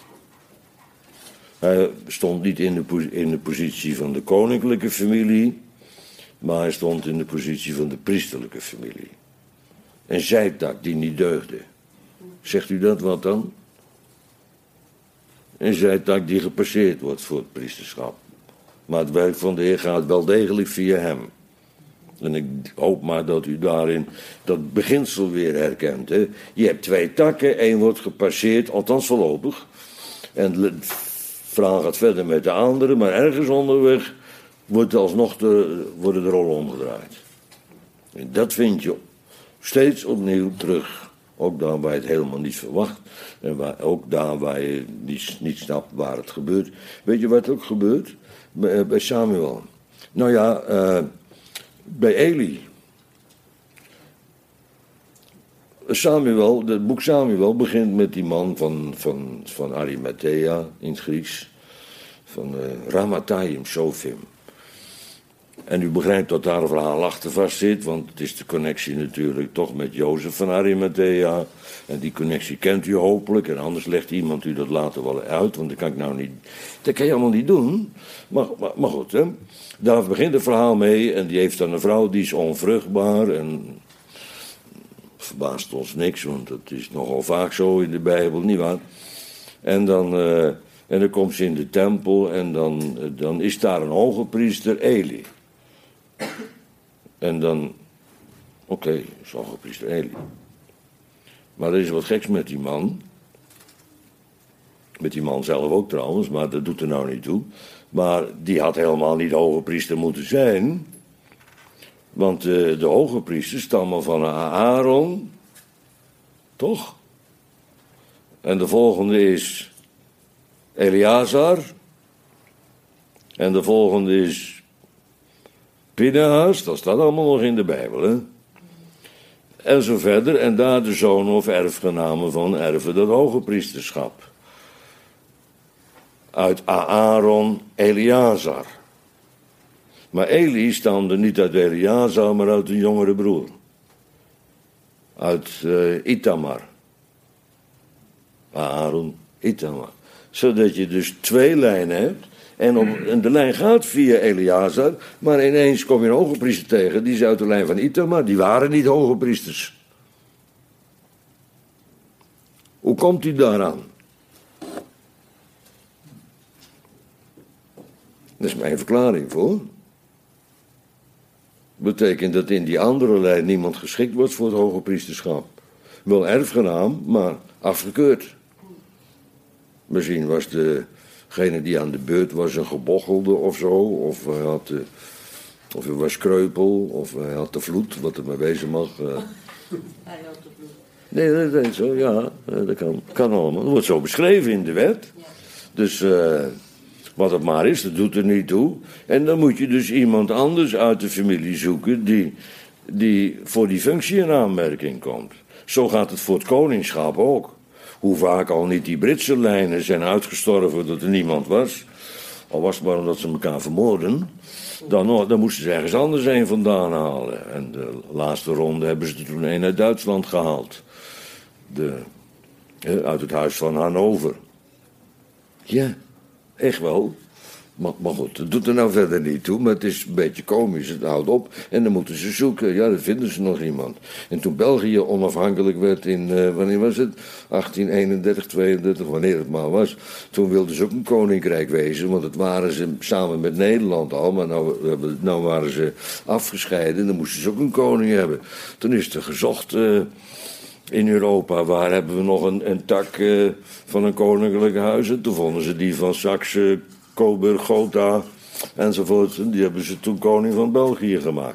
Hij stond niet in de positie van de koninklijke familie, maar hij stond in de positie van de priesterlijke familie. Een zijtak die niet deugde. Zegt u dat wat dan? Een zijtak die gepasseerd wordt voor het priesterschap. Maar het werk van de Heer gaat wel degelijk via hem. En ik hoop maar dat u daarin dat beginsel weer herkent. Hè? Je hebt 2 takken, 1 wordt gepasseerd, althans voorlopig. En het verhaal gaat verder met de andere, maar ergens onderweg worden de rollen omgedraaid. En dat vind je steeds opnieuw terug. Ook daar waar je het helemaal niet verwacht. En ook daar waar je niet snapt waar het gebeurt. Weet je wat ook gebeurt? Bij Samuel. Nou ja, bij Eli. Het boek Samuel begint met die man van Arimathea in het Grieks. Van Ramathaim Sophim. En u begrijpt dat daar een verhaal achter vast zit, want het is de connectie natuurlijk toch met Jozef van Arimathea. En die connectie kent u hopelijk, en anders legt iemand u dat later wel uit, want dat kan je allemaal niet doen. Maar goed, hè. Daar begint het verhaal mee, en die heeft dan een vrouw die is onvruchtbaar, en verbaast ons niks, want dat is nogal vaak zo in de Bijbel, nietwaar? En dan komt ze in de tempel, en dan is daar een hoge priester, Eli. En dan, oké, is hoge priester Eli. Maar er is wat geks met die man. Met die man zelf ook trouwens, maar dat doet er nou niet toe. Maar die had helemaal niet hoge priester moeten zijn. Want de hoge priesters stammen van Aaron. Toch? En de volgende is Eleazar. En de volgende is Pinehas, dat staat allemaal nog in de Bijbel, hè? En zo verder, en daar de zonen of erfgenamen van erven dat hoge priesterschap. Uit Aaron, Eleazar. Maar Eli stamde niet uit Eleazar, maar uit een jongere broer. Uit Ithamar. Aaron, Ithamar. Zodat je dus 2 lijnen hebt. En de lijn gaat via Eleazar, maar ineens kom je een hoge priester tegen, die is uit de lijn van Ithamar, die waren niet hoge priesters. Hoe komt u daaraan? Dat is mijn verklaring voor. Betekent dat in die andere lijn niemand geschikt wordt voor het hoge priesterschap. Wel erfgenaam, maar afgekeurd. Misschien was degene die aan de beurt was een gebochelde of zo, of hij was kreupel, of hij had de vloed, wat er maar wezen mag. Hij had de vloed. Nee, dat is zo, ja, dat kan allemaal. Dat wordt zo beschreven in de wet. Ja. Dus wat het maar is, dat doet er niet toe. En dan moet je dus iemand anders uit de familie zoeken die voor die functie in aanmerking komt. Zo gaat het voor het koningschap ook. Hoe vaak al niet die Britse lijnen zijn uitgestorven dat er niemand was. Al was het maar omdat ze elkaar vermoorden. Dan moesten ze ergens anders een vandaan halen. En de laatste ronde hebben ze er toen een uit Duitsland gehaald. Uit het huis van Hannover. Ja, echt wel. Maar goed, dat doet er nou verder niet toe. Maar het is een beetje komisch. Het houdt op. En dan moeten ze zoeken. Ja, dan vinden ze nog iemand. En toen België onafhankelijk werd in, wanneer was het? 1831, 32, wanneer het maar was. Toen wilden ze ook een koninkrijk wezen. Want het waren ze samen met Nederland al. Maar nou waren ze afgescheiden. Dan moesten ze ook een koning hebben. Toen is er gezocht in Europa. Waar hebben we nog een tak van een koninklijke huis? En toen vonden ze die van Saxe, Coburg, Gotha enzovoort. Die hebben ze toen koning van België gemaakt.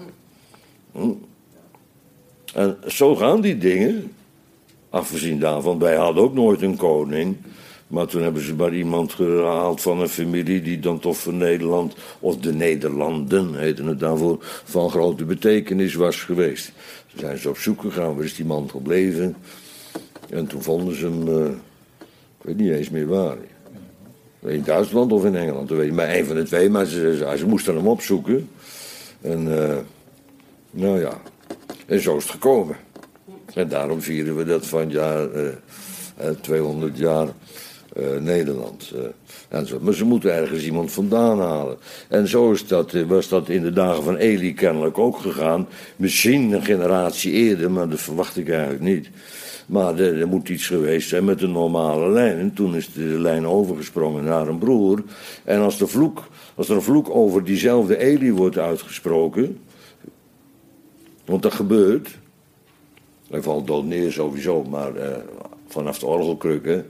En zo gaan die dingen. Afgezien daarvan, wij hadden ook nooit een koning. Maar toen hebben ze maar iemand gehaald van een familie die dan toch voor Nederland, of de Nederlanden heette het daarvoor, van grote betekenis was geweest. Toen zijn ze op zoek gegaan, waar is die man gebleven? En toen vonden ze hem, ik weet niet eens meer waar. In Duitsland of in Engeland, dat weet ik, maar een van de twee, maar ze moesten hem opzoeken. En nou ja, en zo is het gekomen. En daarom vieren we dat van het jaar 200 jaar Nederland. En zo. Maar ze moeten ergens iemand vandaan halen. En zo is was dat in de dagen van Eli kennelijk ook gegaan. Misschien een generatie eerder, maar dat verwacht ik eigenlijk niet. Maar er moet iets geweest zijn met een normale lijn. En toen is de lijn overgesprongen naar een broer. En als er een vloek over diezelfde Eli wordt uitgesproken, want dat gebeurt, hij valt dood neer sowieso, maar vanaf de orgelkruk, hè.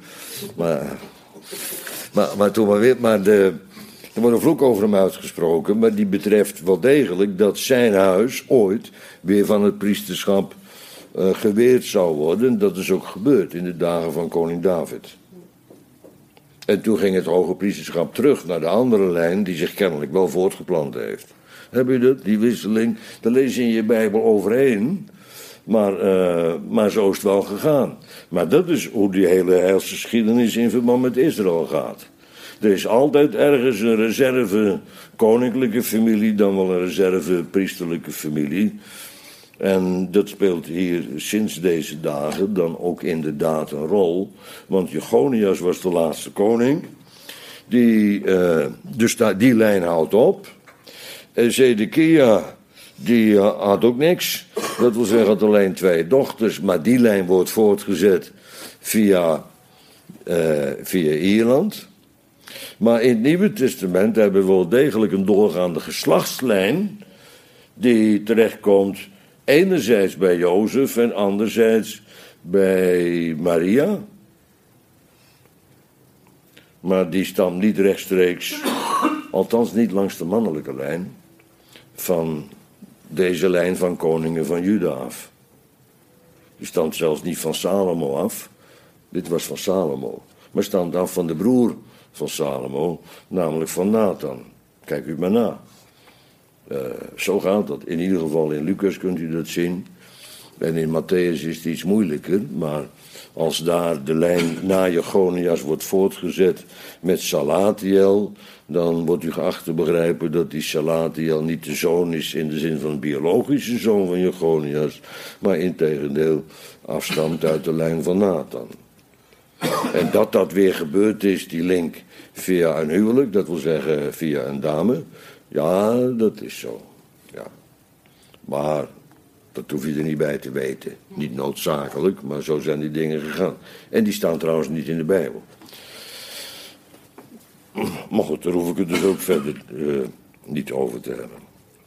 Maar toen maar weer, er wordt een vloek over hem uitgesproken, maar die betreft wel degelijk dat zijn huis ooit weer van het priesterschap geweerd zou worden. Dat is ook gebeurd in de dagen van koning David. En toen ging het hoge priesterschap terug naar de andere lijn, die zich kennelijk wel voortgeplant heeft. Heb je dat, die wisseling? Daar lees je in je Bijbel overheen. Maar zo is het wel gegaan. Maar dat is hoe die hele heilsgeschiedenis in verband met Israël gaat. Er is altijd ergens een reserve koninklijke familie, dan wel een reserve priesterlijke familie. En dat speelt hier sinds deze dagen dan ook inderdaad een rol. Want Jechonias was de laatste koning. Dus die lijn houdt op. En Zedekia, die had ook niks. Dat wil zeggen, had alleen 2 dochters. Maar die lijn wordt voortgezet via Ierland. Maar in het Nieuwe Testament hebben we wel degelijk een doorgaande geslachtslijn die terechtkomt enerzijds bij Jozef en anderzijds bij Maria. Maar die stamt niet rechtstreeks, althans niet langs de mannelijke lijn, van deze lijn van koningen van Juda af. Die stamt zelfs niet van Salomo af. Dit was van Salomo. Maar stamt af van de broer van Salomo, namelijk van Nathan. Kijk u maar na. Zo gaat dat. In ieder geval in Lucas kunt u dat zien. En in Matthäus is het iets moeilijker. Maar als daar de lijn na Jechonias wordt voortgezet met Salatiel, dan wordt u geacht te begrijpen dat die Salatiel niet de zoon is in de zin van een biologische zoon van Jechonias, maar integendeel afstamt uit de lijn van Nathan. En dat weer gebeurd is, die link via een huwelijk, dat wil zeggen via een dame, ja, dat is zo. Ja. Maar dat hoef je er niet bij te weten. Niet noodzakelijk, maar zo zijn die dingen gegaan. En die staan trouwens niet in de Bijbel. Maar goed, daar hoef ik het dus ook verder niet over te hebben.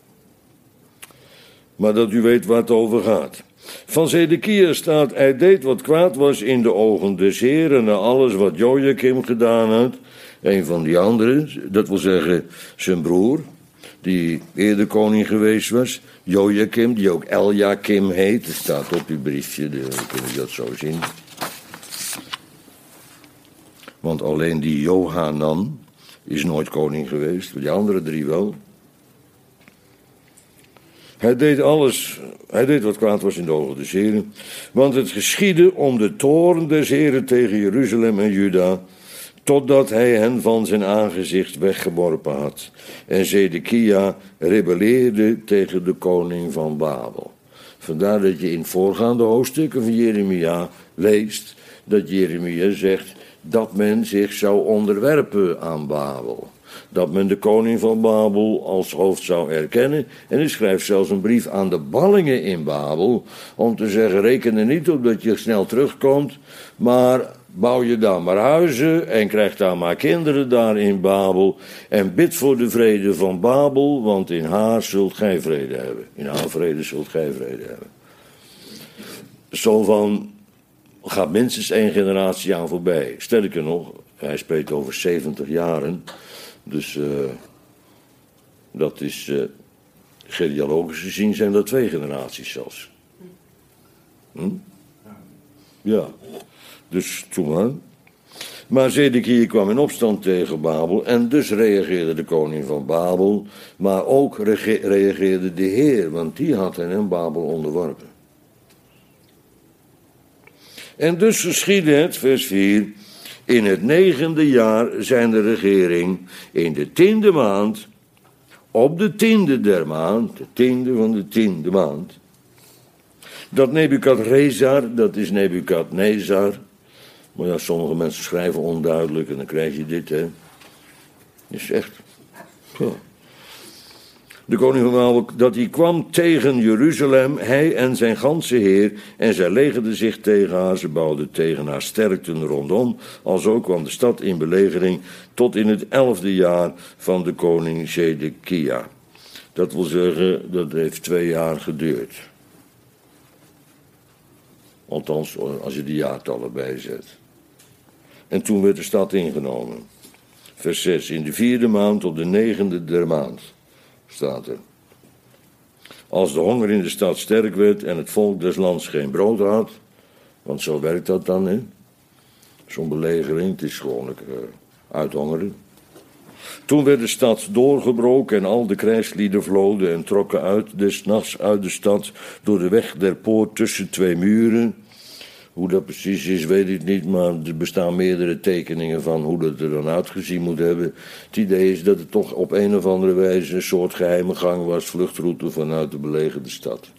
Maar dat u weet waar het over gaat. Van Zedekia staat, hij deed wat kwaad was in de ogen des Heren, na alles wat Jojakim gedaan had. Een van die anderen, dat wil zeggen zijn broer, die eerder koning geweest was. Jojakim, die ook Eljakim heet. Dat staat op uw briefje, dan kun je dat zo zien. Want alleen die Johanan is nooit koning geweest, die andere 3 wel. Hij deed wat kwaad was in de ogen des Heren. Want het geschiedde om de toorn des Heren tegen Jeruzalem en Juda, totdat hij hen van zijn aangezicht weggeworpen had. En Zedekia rebelleerde tegen de koning van Babel. Vandaar dat je in voorgaande hoofdstukken van Jeremia leest dat Jeremia zegt dat men zich zou onderwerpen aan Babel. dat men de koning van Babel als hoofd zou erkennen. En hij schrijft zelfs een brief aan de ballingen in Babel, om te zeggen, reken er niet op dat je snel terugkomt, maar bouw je daar maar huizen en krijg daar maar kinderen daar in Babel. En bid voor de vrede van Babel, want in haar zult gij vrede hebben. In haar vrede zult gij vrede hebben. Zo van, gaat minstens 1 generatie aan voorbij. Sterker nog, hij spreekt over 70 jaren. Dus dat is, genealogisch gezien zijn dat 2 generaties zelfs. Ja. Dus toen maar. Maar Zedekia kwam in opstand tegen Babel en dus reageerde de koning van Babel, maar ook reageerde de Heer, want die had hen in Babel onderworpen. En dus geschiedde het, vers 4, in het 9e jaar zijn de regering, in de 10e maand, op de 10e der maand, de 10e van de 10e maand, dat Nebukadrezar, dat is Nebukadnezar. Maar ja, sommige mensen schrijven onduidelijk en dan krijg je dit, hè. Is echt. Ja. De koning van Babel, dat hij kwam tegen Jeruzalem, hij en zijn ganse heer, en zij legerden zich tegen haar, ze bouwden tegen haar sterkten rondom, alzo kwam de stad in belegering tot in het 11e jaar van de koning Zedekia. Dat wil zeggen, dat heeft 2 jaar geduurd. Althans, als je de jaartallen bijzet. En toen werd de stad ingenomen. Vers 6. In de 4e maand op de 9e der maand. Staat er. Als de honger in de stad sterk werd en het volk des lands geen brood had. Want zo werkt dat dan, hè. Zo'n belegering, het is gewoon uithongeren. Toen werd de stad doorgebroken en al de krijgslieden vloden en trokken uit des nachts uit de stad door de weg der poort tussen 2 muren. Hoe dat precies is, weet ik niet, maar er bestaan meerdere tekeningen van hoe dat er dan uitgezien moet hebben. Het idee is dat het toch op een of andere wijze een soort geheime gang was, vluchtroute vanuit de belegerde stad.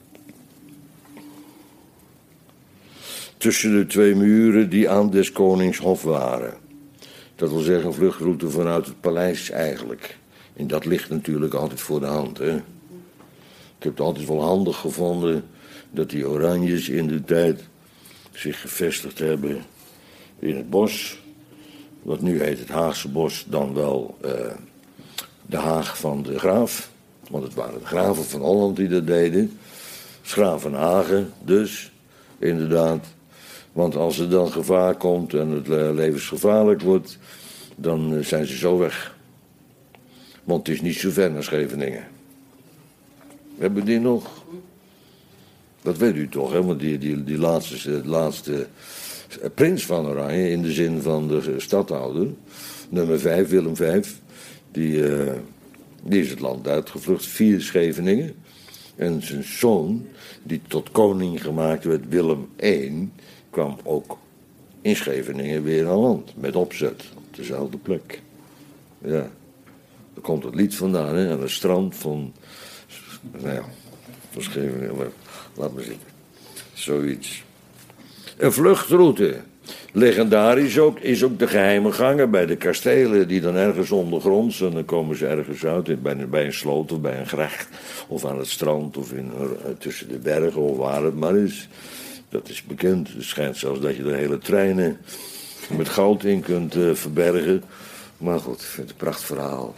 Tussen de 2 muren die aan des konings hof waren. Dat wil zeggen, een vluchtroute vanuit het paleis eigenlijk. En dat ligt natuurlijk altijd voor de hand, hè. Ik heb het altijd wel handig gevonden dat die Oranjes in de tijd zich gevestigd hebben in het bos. Wat nu heet het Haagse bos, dan wel de Haag van de Graaf. Want het waren de graven van Holland die dat deden. Schravenhagen dus, inderdaad. Want als er dan gevaar komt en het levensgevaarlijk wordt, dan zijn ze zo weg. Want het is niet zo ver naar Scheveningen. Hebben die nog? Dat weet u toch, hè? Want die laatste prins van Oranje, in de zin van de stadhouder, nummer 5, Willem V, die is het land uitgevlucht via Scheveningen. En zijn zoon, die tot koning gemaakt werd, Willem I, kwam ook in Scheveningen weer aan land, met opzet, op dezelfde plek. Ja, daar komt het lied vandaan, hè, aan het strand van, nou ja, van Scheveningen, maar laat maar zitten. Zoiets. Een vluchtroute. Legendarisch ook, is ook de geheime gangen bij de kastelen, die dan ergens ondergronds, en dan komen ze ergens uit, bij een sloot of bij een gracht, of aan het strand, of tussen de bergen, of waar het maar is. Dat is bekend. Het schijnt zelfs dat je er hele treinen met goud in kunt verbergen. Maar goed, ik vind het een prachtverhaal.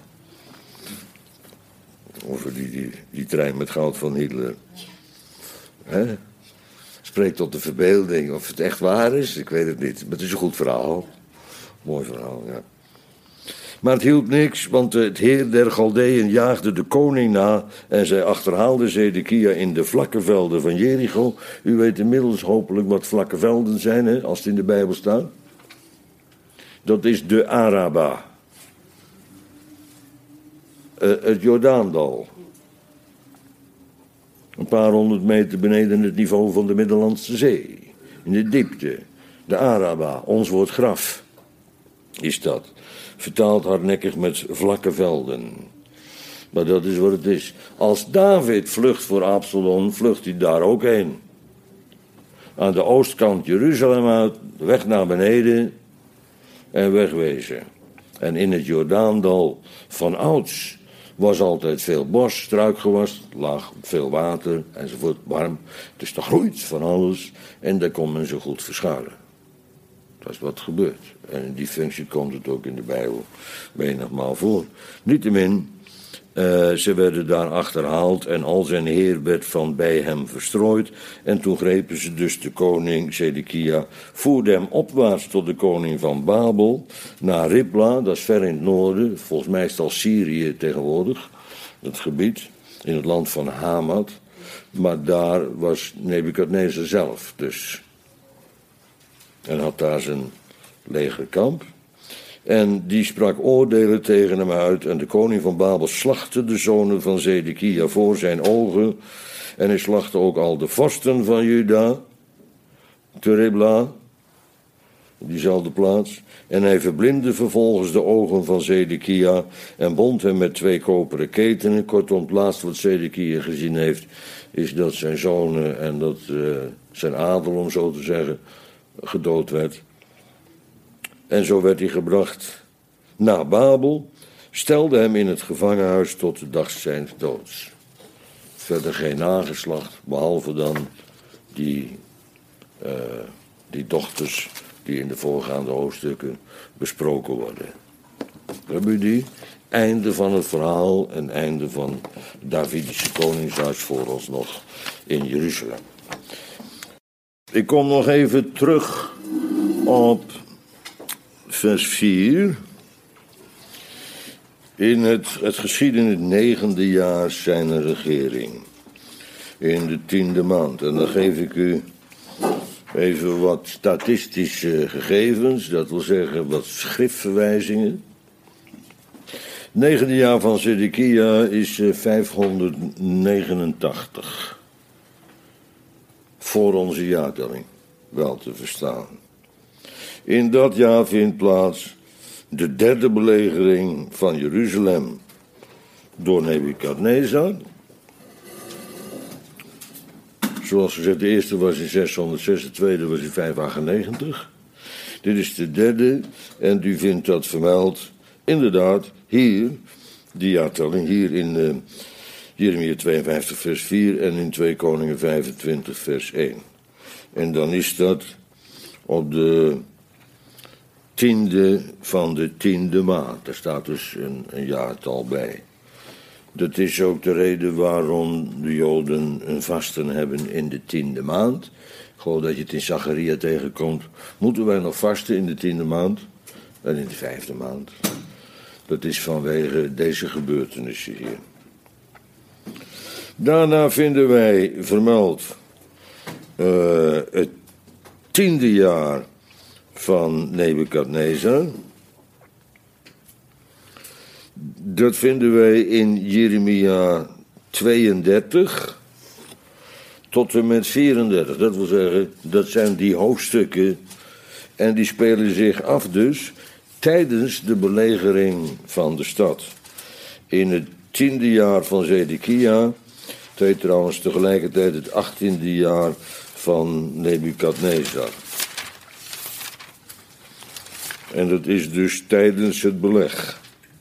Over die trein met goud van Hitler. Hè? Spreekt tot de verbeelding. Of het echt waar is, ik weet het niet. Maar het is een goed verhaal. Mooi verhaal, ja. Maar het hielp niks, want het heer der Galdeeën jaagde de koning na en zij achterhaalde Zedekia in de vlakke velden van Jericho. U weet inmiddels hopelijk wat vlakke velden zijn, hè, als het in de Bijbel staat. Dat is de Araba. Het Jordaandal. Een paar 100 meter beneden het niveau van de Middellandse Zee. In de diepte. De Araba, ons woord graf, is dat. Vertaald hardnekkig met vlakke velden. Maar dat is wat het is. Als David vlucht voor Absalom, vlucht hij daar ook heen. Aan de oostkant Jeruzalem uit, weg naar beneden en wegwezen. En in het Jordaandal van ouds was altijd veel bos, struikgewas, lag veel water enzovoort, warm. Dus er groeit van alles en daar kon men zo goed verschuilen. Dat is wat gebeurt. En in die functie komt het ook in de Bijbel menigmaal voor. Niettemin, ze werden daar achterhaald en al zijn heer werd van bij hem verstrooid. En toen grepen ze dus de koning Zedekia, voerden hem opwaarts tot de koning van Babel, naar Ribla, dat is ver in het noorden, volgens mij is het al Syrië tegenwoordig, het gebied, in het land van Hamad. Maar daar was Nebukadnezar zelf dus. En had daar zijn legerkamp. En die sprak oordelen tegen hem uit. En de koning van Babel slachtte de zonen van Zedekia voor zijn ogen. En hij slachtte ook al de vorsten van Juda. Te Ribla. Op diezelfde plaats. En hij verblindde vervolgens de ogen van Zedekia. En bond hem met 2 koperen ketenen. Kortom, het laatste wat Zedekia gezien heeft, is dat zijn zonen en dat zijn adel, om zo te zeggen, gedood werd. En zo werd hij gebracht naar Babel, stelde hem in het gevangenhuis tot de dag zijns doods. Verder geen nageslacht, behalve dan die dochters die in de voorgaande hoofdstukken besproken worden. Hebben u die? Einde van het verhaal en einde van het Davidische koningshuis vooralsnog in Jeruzalem. Ik kom nog even terug op vers 4. In het geschiedde in het 9e jaar zijn regering. In de 10e maand. En dan geef ik u even wat statistische gegevens. Dat wil zeggen wat schriftverwijzingen. Het 9e jaar van Zedekia is 589. Voor onze jaartelling, wel te verstaan. In dat jaar vindt plaats de 3e belegering van Jeruzalem door Nebukadnezar. Zoals gezegd, de eerste was in 606, de tweede was in 598. Dit is de 3e en u vindt dat vermeld, inderdaad, hier, die jaartelling, hier in Jeremia 52 vers 4 en in 2 Koningen 25 vers 1. En dan is dat op de 10e van de 10e maand. Daar staat dus een jaartal bij. Dat is ook de reden waarom de Joden een vasten hebben in de 10e maand. Gewoon dat je het in Zacharia tegenkomt. Moeten wij nog vasten in de 10e maand? En in de 5e maand. Dat is vanwege deze gebeurtenissen hier. Daarna vinden wij vermeld het 10e jaar van Nebukadnezar. Dat vinden wij in Jeremia 32 tot en met 34. Dat wil zeggen, dat zijn die hoofdstukken en die spelen zich af dus tijdens de belegering van de stad. In het 10e jaar van Zedekia, trouwens tegelijkertijd het 18e jaar van Nebukadnezar. En dat is dus tijdens het beleg.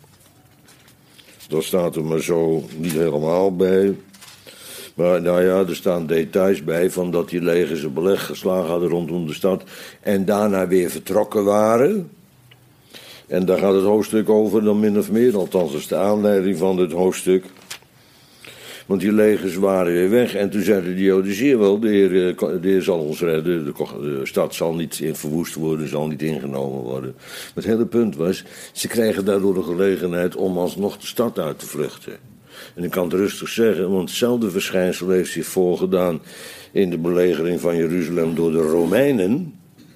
Dat staat er maar zo niet helemaal bij. Maar nou ja, er staan details bij van dat die legers een beleg geslagen hadden rondom de stad en daarna weer vertrokken waren. En daar gaat het hoofdstuk over dan min of meer, althans dat is de aanleiding van dit hoofdstuk. Want die legers waren weer weg en toen zeiden de Joden, zie je wel, de Heer zal ons redden, de stad zal niet verwoest worden, zal niet ingenomen worden. Maar het hele punt was, ze krijgen daardoor de gelegenheid om alsnog de stad uit te vluchten. En ik kan het rustig zeggen, want hetzelfde verschijnsel heeft zich voorgedaan in de belegering van Jeruzalem door de Romeinen.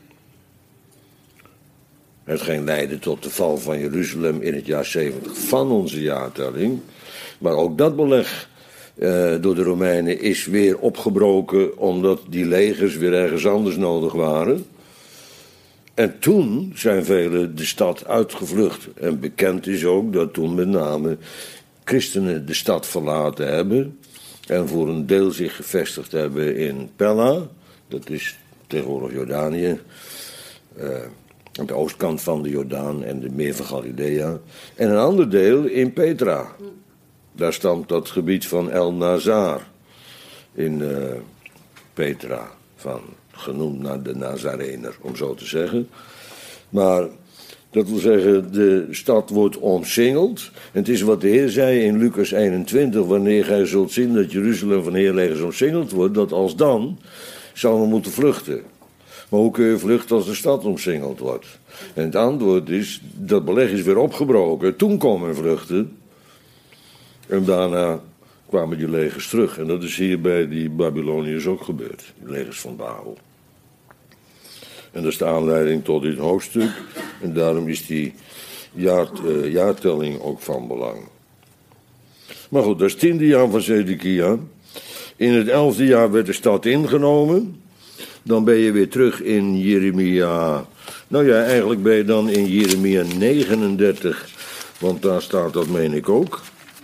Hetgeen leidde tot de val van Jeruzalem in het jaar 70 van onze jaartelling. Maar ook dat beleg door de Romeinen is weer opgebroken omdat die legers weer ergens anders nodig waren. En toen zijn velen de stad uitgevlucht. En bekend is ook dat toen met name christenen de stad verlaten hebben en voor een deel zich gevestigd hebben in Pella, dat is tegenwoordig Jordanië, aan de oostkant van de Jordaan en de meer van Galilea. En een ander deel in Petra. Daar stamt dat gebied van El Nazar in Petra, genoemd naar de Nazarener, om zo te zeggen. Maar dat wil zeggen, de stad wordt omsingeld. En het is wat de Heer zei in Lucas 21, wanneer gij zult zien dat Jeruzalem van heerlegers omsingeld wordt, dat als dan zal men moeten vluchten. Maar hoe kun je vluchten als de stad omsingeld wordt? En het antwoord is, dat beleg is weer opgebroken. Toen kon men vluchten. En daarna kwamen die legers terug. En dat is hier bij die Babyloniërs ook gebeurd. Die legers van Babel. En dat is de aanleiding tot dit hoofdstuk. En daarom is die jaartelling ook van belang. Maar goed, dat is het 10e jaar van Zedekia. In het 11e jaar werd de stad ingenomen. Dan ben je weer terug in Jeremia. Nou ja, eigenlijk ben je dan in Jeremia 39. Want daar staat dat, meen ik ook.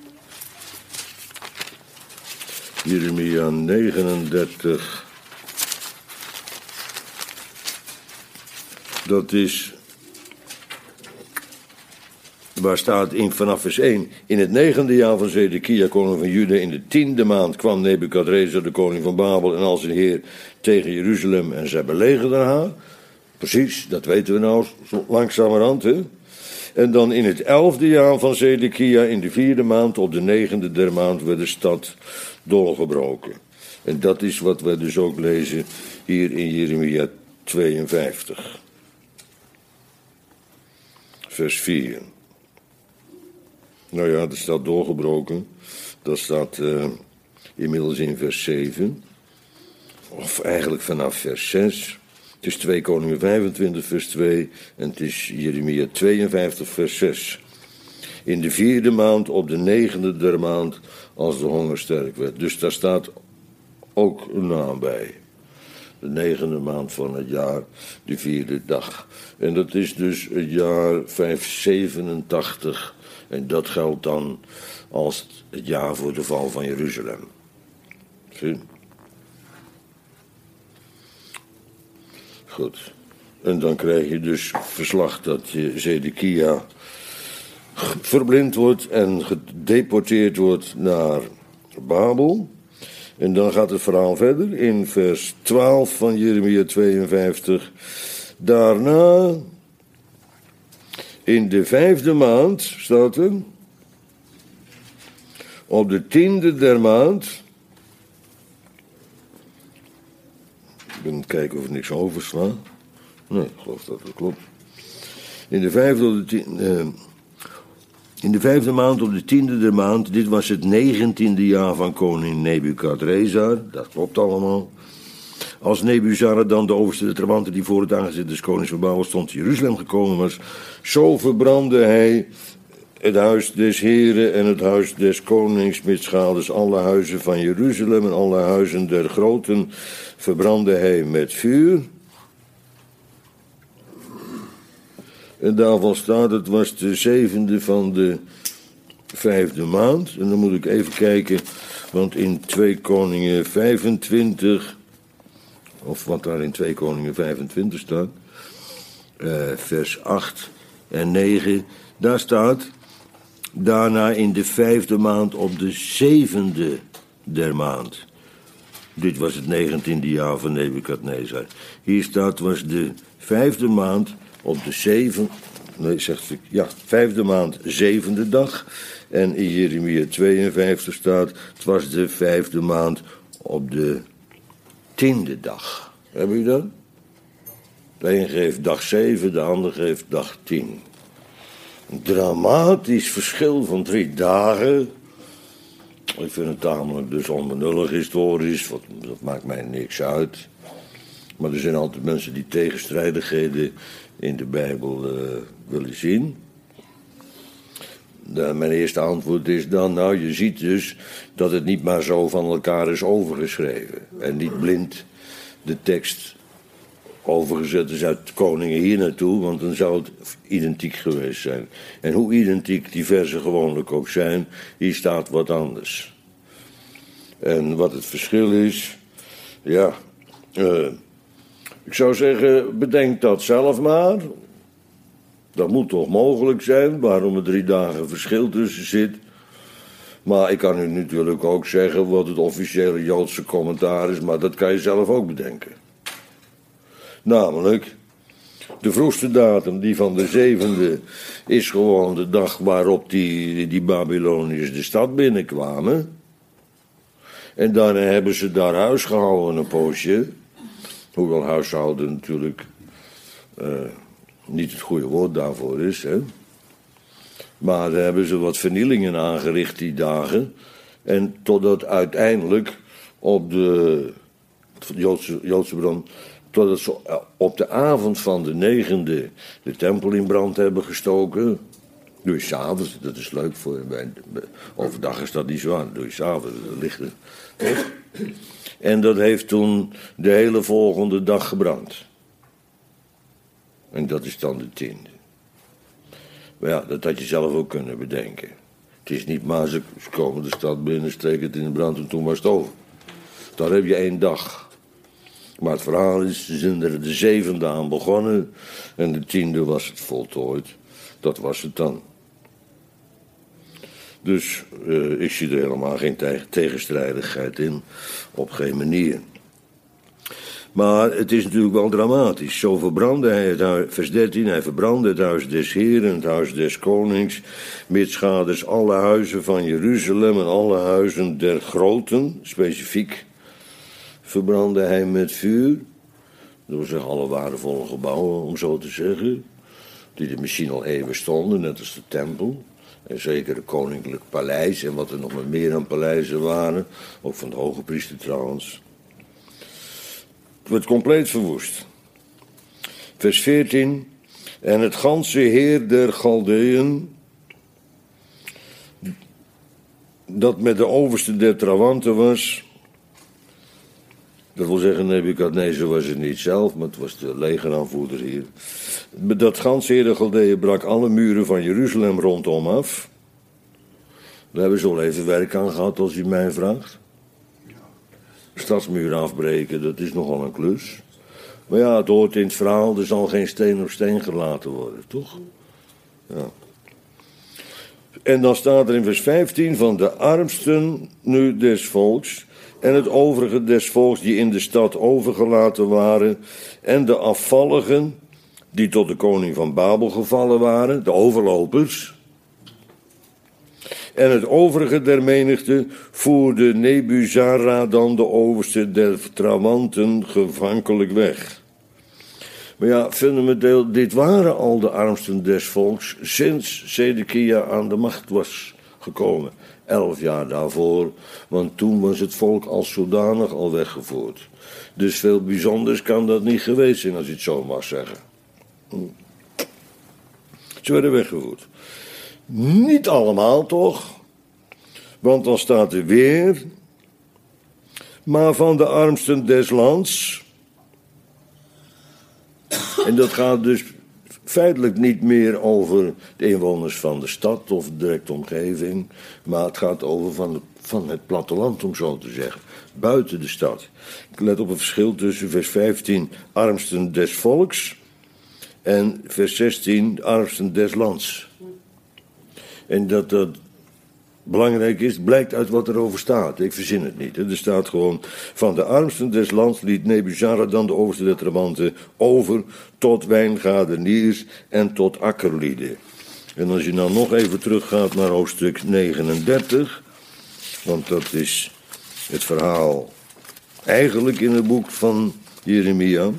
Jeremia 39. Dat is, waar staat vanaf vers 1. In het 9e jaar van Zedekia, koning van Juda, in de 10e maand kwam Nebukadrezar, de koning van Babel, en al zijn heer tegen Jeruzalem en zij belegerden haar. Precies, dat weten we nou langzamerhand, hè. En dan in het 11e jaar van Zedekia, in de 4e maand, op de 9e der maand, werd de stad doorgebroken. En dat is wat we dus ook lezen hier in Jeremia 52. Vers 4. Nou ja, de stad doorgebroken. Dat staat inmiddels in vers 7. Of eigenlijk vanaf vers 6. Het is 2 Koningen 25 vers 2. En het is Jeremia 52 vers 6. In de 4e maand, op de 9e der maand, als de honger sterk werd. Dus daar staat ook een naam bij. De 9e maand van het jaar, de 4e dag. En dat is dus het jaar 587. En dat geldt dan als het jaar voor de val van Jeruzalem. Zie? Goed. En dan krijg je dus verslag dat Zedekia verblind wordt en gedeporteerd wordt naar Babel. En dan gaat het verhaal verder in vers 12 van Jeremia 52. Daarna, in de 5e maand, staat er, op de 10e der maand. Ik ben aan het kijken of ik niks oversla. Nee, ik geloof dat dat klopt. In de 5e maand, op de 10e der maand, dit was het 19e jaar van koning Nebukadrezar, dat klopt allemaal. Als Nebuzaradan, de overste der trawanten die voor het aangezicht des konings van Babel stond, Jeruzalem gekomen was, zo verbrandde hij het huis des Heren en het huis des konings, mitsgaders alle huizen van Jeruzalem en alle huizen der groten, verbrandde hij met vuur. En daarvan staat, het was de 7e van de 5e maand. En dan moet ik even kijken, want in 2 Koningen 25, of wat daar in 2 Koningen 25 staat, vers 8 en 9, daar staat, daarna in de 5e maand op de 7e der maand. Dit was het 19e jaar van Nebukadnezar. Hier staat, was de 5e maand op de 5e maand 7e dag. En in Jeremia 52 staat, het was de 5e maand op de 10e dag. Hebben jullie dat? De een geeft dag 7, de ander geeft dag 10. Een dramatisch verschil van 3 dagen. Ik vind het tamelijk dus onbenullig historisch, dat maakt mij niks uit. Maar er zijn altijd mensen die tegenstrijdigheden in de Bijbel willen zien. Mijn eerste antwoord is dan, nou, je ziet dus dat het niet maar zo van elkaar is overgeschreven. En niet blind de tekst overgezet is uit Koningen hier naartoe, want dan zou het identiek geweest zijn. En hoe identiek die versen gewoonlijk ook zijn, hier staat wat anders. En wat het verschil is, ja, ik zou zeggen, bedenk dat zelf maar. Dat moet toch mogelijk zijn, waarom er 3 dagen verschil tussen zit. Maar ik kan u natuurlijk ook zeggen wat het officiële Joodse commentaar is, maar dat kan je zelf ook bedenken. Namelijk, de vroegste datum, die van de 7e, is gewoon de dag waarop die Babyloniërs de stad binnenkwamen. En daarna hebben ze daar huis gehouden een poosje. Hoewel huishouden natuurlijk niet het goede woord daarvoor is. Hè? Maar daar hebben ze wat vernielingen aangericht die dagen. En totdat uiteindelijk op de Joodse bron, totdat ze op de avond van de 9e de tempel in brand hebben gestoken. Doe je 's avonds, dat is leuk voor je. Overdag is dat niet zo aan, doe je 's avonds, lichter. En dat heeft toen de hele volgende dag gebrand. En dat is dan de 10e. Maar ja, dat had je zelf ook kunnen bedenken. Het is niet maar ze komen de stad binnen, steken het in de brand en toen was het over. Daar heb je 1 dag. Maar het verhaal is, ze zijn er de 7e aan begonnen en de 10e was het voltooid. Dat was het dan. Dus ik zie er helemaal geen tegenstrijdigheid in, op geen manier. Maar het is natuurlijk wel dramatisch. Zo verbrandde hij het huis, vers 13, hij verbrandde het huis des Heeren, het huis des konings, mitschades alle huizen van Jeruzalem en alle huizen der groten, specifiek, verbrandde hij met vuur. Door zich alle waardevolle gebouwen, om zo te zeggen, die er misschien al eeuwen stonden, net als de tempel. En zeker het koninklijk paleis en wat er nog meer aan paleizen waren, ook van de hoge priester trouwens. Het wordt compleet verwoest. Vers 14. En het ganse heer der Galdeën, dat met de overste der trawanten was, dat wil zeggen, Nebukadnezar was het niet zelf, maar het was de legeraanvoerder hier. Dat ganse heer der Galdeën brak alle muren van Jeruzalem rondom af. Daar hebben ze al even werk aan gehad, als u mij vraagt. Stadsmuur afbreken, dat is nogal een klus. Maar ja, het hoort in het verhaal, er zal geen steen op steen gelaten worden, toch? Ja. En dan staat er in vers 15 van de armsten nu des volks en het overige des volks die in de stad overgelaten waren en de afvalligen die tot de koning van Babel gevallen waren, de overlopers. En het overige der menigte voerde Nebuzaradan, de overste der trawanten, gevankelijk weg. Maar ja, fundamenteel, dit waren al de armsten des volks sinds Zedekia aan de macht was gekomen. 11 jaar daarvoor, want toen was het volk als zodanig al weggevoerd. Dus veel bijzonders kan dat niet geweest zijn, als je het zo mag zeggen. Ze werden weggevoerd. Niet allemaal toch, want dan staat er weer, maar van de armsten des lands. En dat gaat dus feitelijk niet meer over de inwoners van de stad of de directe omgeving, maar het gaat over van het platteland, om zo te zeggen, buiten de stad. Ik let op het verschil tussen vers 15, armsten des volks, en vers 16, armsten des lands. En dat belangrijk is, blijkt uit wat erover staat. Ik verzin het niet. Er staat gewoon, van de armsten des lands liet Nebuzaradan, de overste der trawanten, over tot wijngaardeniers en tot akkerlieden. En als je nou nog even teruggaat naar hoofdstuk 39, want dat is het verhaal eigenlijk in het boek van Jeremia,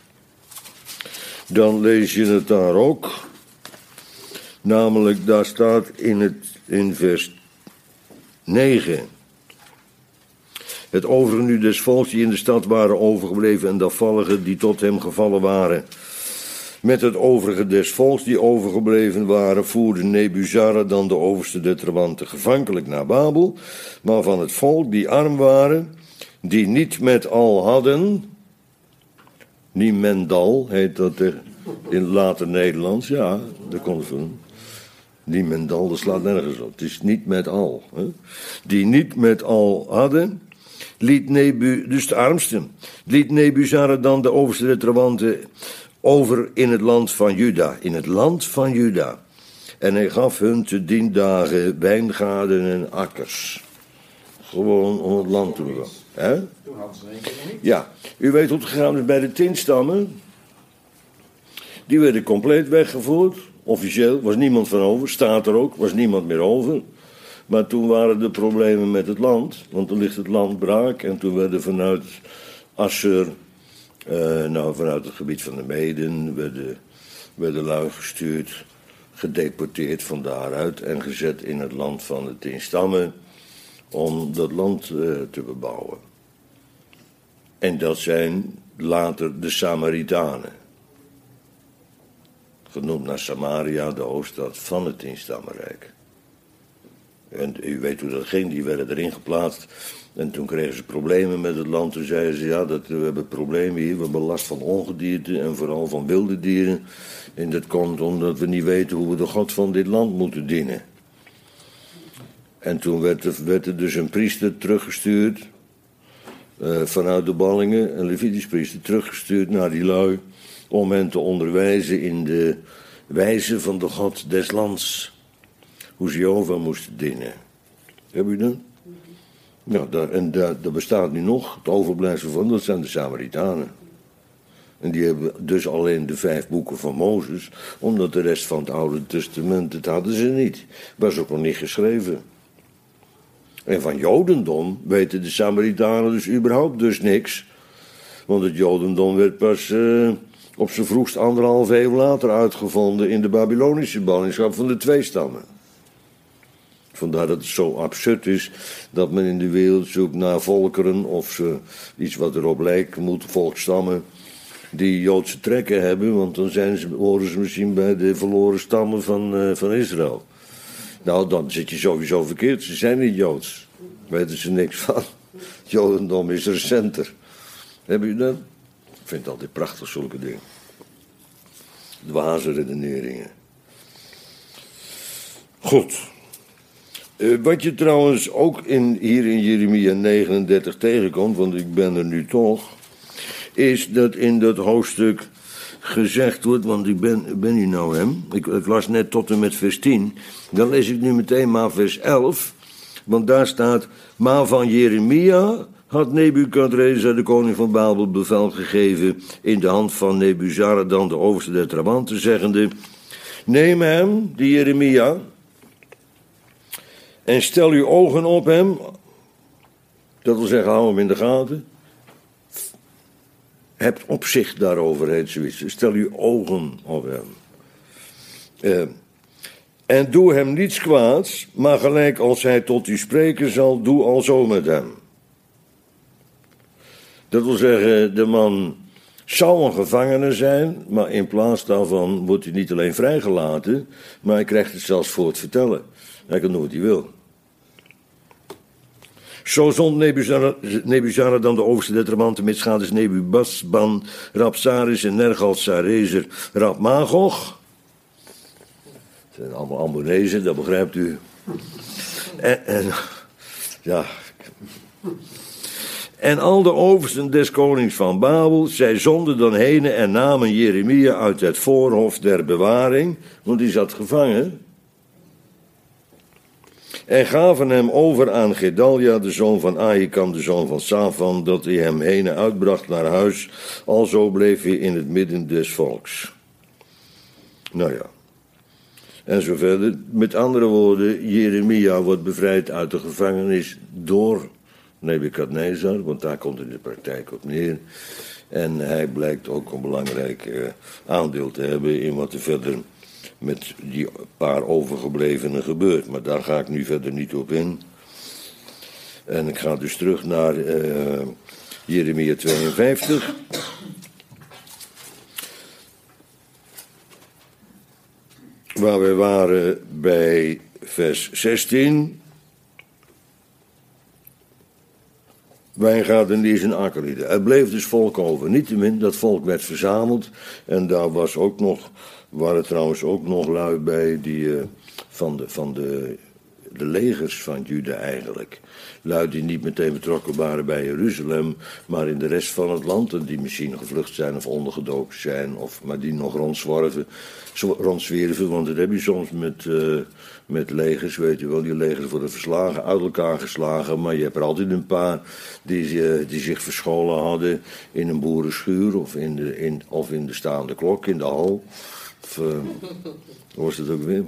dan lees je het daar ook. Namelijk, daar staat in vers 9. Het overige nu des volks die in de stad waren overgebleven en de afvalligen die tot hem gevallen waren. Met het overige des volks die overgebleven waren, voerde Nebuzaradan, de overste der trawanten, gevankelijk naar Babel. Maar van het volk die arm waren, die niet met al hadden, Niemendal heet dat in later Nederlands, ja, dat komt van. Niemendal, dat slaat nergens op. Het is niet met al. Hè? Die niet met al hadden, dus de armsten, liet Nebuzaradan, de overste der trawanten, over in het land van Juda. In het land van Juda. En hij gaf hun te dien dagen wijngaarden en akkers. Gewoon om het land te bewonen. Hè? Toen hadden ze er één keer niet. Ja, u weet hoe het gegaan is bij de 10 stammen. Die werden compleet weggevoerd. Officieel was niemand van over. Staat er ook, was niemand meer over. Maar toen waren er problemen met het land. Want dan ligt het land braak. En toen werden vanuit Assur, vanuit het gebied van de Meden, werden lui gestuurd, gedeporteerd van daaruit en gezet in het land van de 10 stammen om dat land te bebouwen. En dat zijn later de Samaritanen. Genoemd naar Samaria, de hoofdstad van het 10-stammenrijk. En u weet hoe dat ging, die werden erin geplaatst. En toen kregen ze problemen met het land. Toen zeiden ze, ja, we hebben problemen hier. We hebben last van ongedierte en vooral van wilde dieren. En dat komt omdat we niet weten hoe we de God van dit land moeten dienen. En toen werd er dus een priester teruggestuurd. Vanuit de ballingen, een Levitisch priester, teruggestuurd naar die lui. Om hen te onderwijzen in de wijze van de God des lands. Hoe ze Jehovah moesten dienen. Heb u dat? Ja, dat bestaat nu nog. Het overblijfsel van, dat zijn de Samaritanen. En die hebben dus alleen de 5 boeken van Mozes. Omdat de rest van het Oude Testament, dat hadden ze niet. Was ook nog niet geschreven. En van Jodendom weten de Samaritanen dus überhaupt dus niks. Want het Jodendom werd pas op zijn vroegst 1,5 eeuw later uitgevonden in de Babylonische ballingschap van de 2 stammen. Vandaar dat het zo absurd is dat men in de wereld zoekt naar volkeren of iets wat erop lijkt, volkstammen die Joodse trekken hebben, want dan horen ze misschien bij de verloren stammen van Israël. Nou, dan zit je sowieso verkeerd. Ze zijn niet Joods. Weten ze niks van. Het Jodendom is recenter. Hebben jullie dat? Ik vind het altijd prachtig, zulke dingen. Dwaze redeneringen. Goed. Wat je trouwens ook hier in Jeremia 39 tegenkomt, want ik ben er nu toch, is dat in dat hoofdstuk gezegd wordt, want ik ben hier nou hem, ik las net tot en met vers 10, dan lees ik nu meteen maar vers 11, want daar staat, maar van Jeremia had Nebukadrezar, de koning van Babel, bevel gegeven in de hand van Nebuzaradan, de overste der trawanten, zeggende, neem hem, die Jeremia, en stel uw ogen op hem, dat wil zeggen, hou hem in de gaten. Hebt opzicht daarover, heet zoiets. Stel uw ogen op hem. En doe hem niets kwaads, maar gelijk als hij tot u spreken zal, doe alzo met hem. Dat wil zeggen, de man zou een gevangene zijn, maar in plaats daarvan wordt hij niet alleen vrijgelaten, maar hij krijgt het zelfs voor het vertellen. Hij kan doen wat hij wil. Zo zond Nebuzaradan, de overste der trawanten, mitsgaders Nebubasban, Rabsaris en Nergal-Sarezer, Rabmagog. Dat zijn allemaal Ammonezen, dat begrijpt u. En al de oversten des konings van Babel, zij zonden dan heen en namen Jeremia uit het voorhof der bewaring, want die zat gevangen. En gaven hem over aan Gedalja, de zoon van Ahikam, de zoon van Safan, dat hij hem heen uitbracht naar huis. Alzo bleef hij in het midden des volks. Nou ja. En zo verder. Met andere woorden, Jeremia wordt bevrijd uit de gevangenis door Nebukadnezar, want daar komt het in de praktijk op neer. En hij blijkt ook een belangrijk aandeel te hebben in wat er verder met die paar overgeblevenen gebeurt. Maar daar ga ik nu verder niet op in. En ik ga dus terug naar Jeremia 52. Waar we waren bij vers 16. Wijngaarden die zijn akkerlieden. Er bleef dus volk over. Niettemin, dat volk werd verzameld. En daar waren trouwens ook nog lui bij die van de de legers van Juda eigenlijk. Lui die niet meteen betrokken waren bij Jeruzalem, maar in de rest van het land. En die misschien gevlucht zijn of ondergedoken zijn, maar die nog rondzwerven. Want dat heb je soms met legers, weet je wel. Die legers worden verslagen, uit elkaar geslagen. Maar je hebt er altijd een paar die zich verscholen hadden in een boerenschuur of in de staande klok, in de hal. Hoe was het ook weer?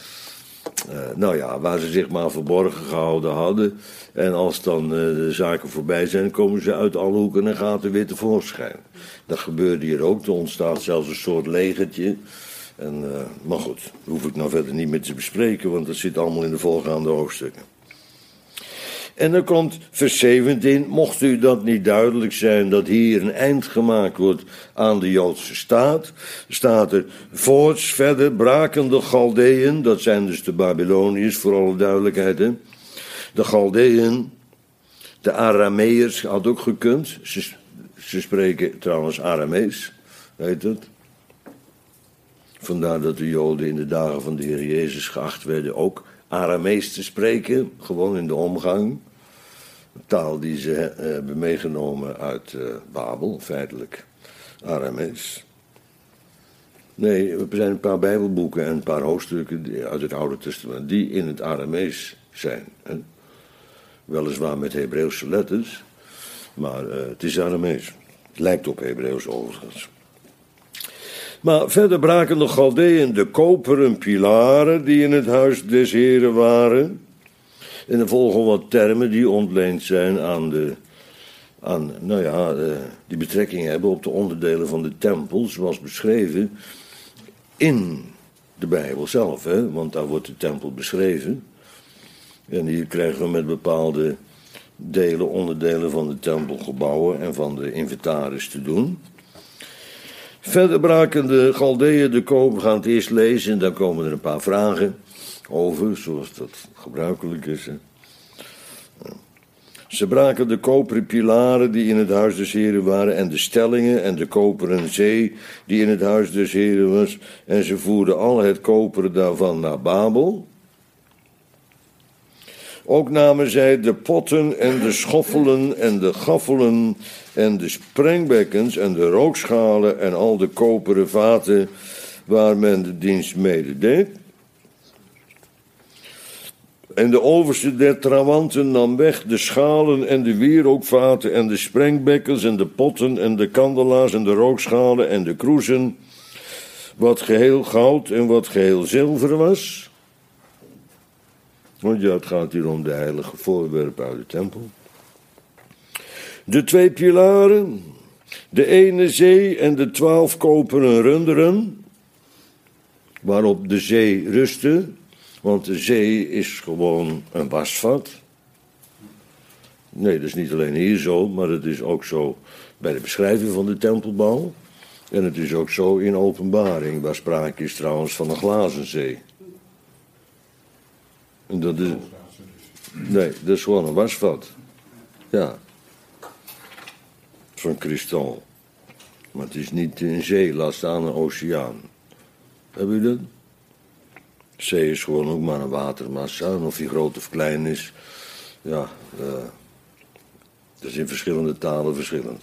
Waar ze zich maar verborgen gehouden hadden. En als dan de zaken voorbij zijn, komen ze uit alle hoeken en gaten weer tevoorschijn. Dat gebeurde hier ook. Er ontstaat zelfs een soort legertje. Maar goed, dat hoef ik nou verder niet meer te bespreken, want dat zit allemaal in de volgaande hoofdstukken. En dan komt vers 17, mocht u dat niet duidelijk zijn dat hier een eind gemaakt wordt aan de Joodse staat, staat er voorts verder braken de Galdeën, dat zijn dus de Babyloniërs voor alle duidelijkheid. Hè? De Galdeën, de Arameërs had ook gekund, ze spreken trouwens Aramees, weet het. Vandaar dat de Joden in de dagen van de Heer Jezus geacht werden ook Aramees te spreken, gewoon in de omgang. Een taal die ze hebben meegenomen uit Babel, feitelijk. Aramees. Nee, er zijn een paar Bijbelboeken en een paar hoofdstukken uit het Oude Testament die in het Aramees zijn. Hè? Weliswaar met Hebreeuwse letters, maar het is Aramees. Het lijkt op Hebreeuws overigens. Maar verder braken de Galdeën de koperen pilaren die in het huis des Heren waren. En er volgen wat termen die ontleend zijn die betrekking hebben op de onderdelen van de tempel, zoals beschreven in de Bijbel zelf, hè? Want daar wordt de tempel beschreven. En hier krijgen we met bepaalde onderdelen van de tempelgebouwen en van de inventaris te doen. Verder braken de Galdeën de koper, we gaan het eerst lezen en dan komen er een paar vragen over, zoals dat gebruikelijk is. Hè. Ze braken de koperen pilaren die in het huis des Heren waren en de stellingen en de koperen zee die in het huis des Heren was. En ze voerden al het koperen daarvan naar Babel. Ook namen zij de potten en de schoffelen en de gaffelen en de sprengbekkens en de rookschalen en al de koperen vaten waar men de dienst mede deed. En de overste der trawanten nam weg de schalen en de wierookvaten en de sprengbekkens en de potten en de kandelaars en de rookschalen en de kroezen, wat geheel goud en wat geheel zilver was. Want ja, het gaat hier om de heilige voorwerpen uit de tempel. De 2 pilaren, de ene zee en de 12 koperen runderen, waarop de zee rustte. Want de zee is gewoon een wasvat. Nee, dat is niet alleen hier zo, maar het is ook zo bij de beschrijving van de tempelbouw. En het is ook zo in Openbaring, waar sprake is trouwens van een glazen zee. En dat is... Nee, dat is gewoon een wasvat. Ja. Van kristal. Maar het is niet een zee, laat staan een oceaan. Heb je dat? Zee is gewoon ook maar een watermassa. En of die groot of klein is, ja, dat is in verschillende talen verschillend.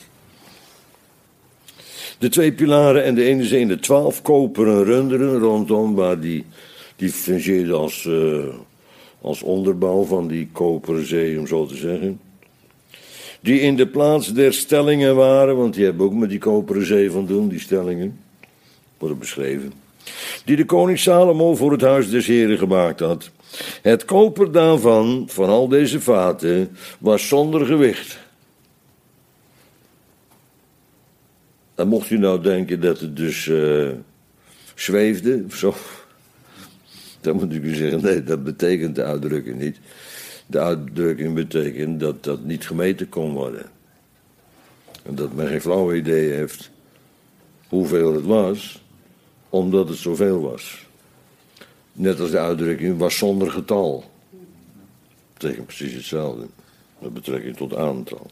De 2 pilaren en de ene zee en de 12 koperen runderen rondom, waar die fungeerde als onderbouw van die koperen zee, om zo te zeggen. Die in de plaats der stellingen waren, want die hebben ook met die koperen zee van doen, die stellingen, worden beschreven. Die de koning Salomo voor het huis des Heren gemaakt had. Het koper daarvan, van al deze vaten, was zonder gewicht. Dan mocht u nou denken dat het dus zweefde, of zo. Dan moet ik u zeggen, nee, dat betekent de uitdrukking niet. De uitdrukking betekent dat dat niet gemeten kon worden. En dat men geen flauw idee heeft hoeveel het was, omdat het zoveel was. Net als de uitdrukking was zonder getal. Dat betekent precies hetzelfde. Met betrekking tot aantal.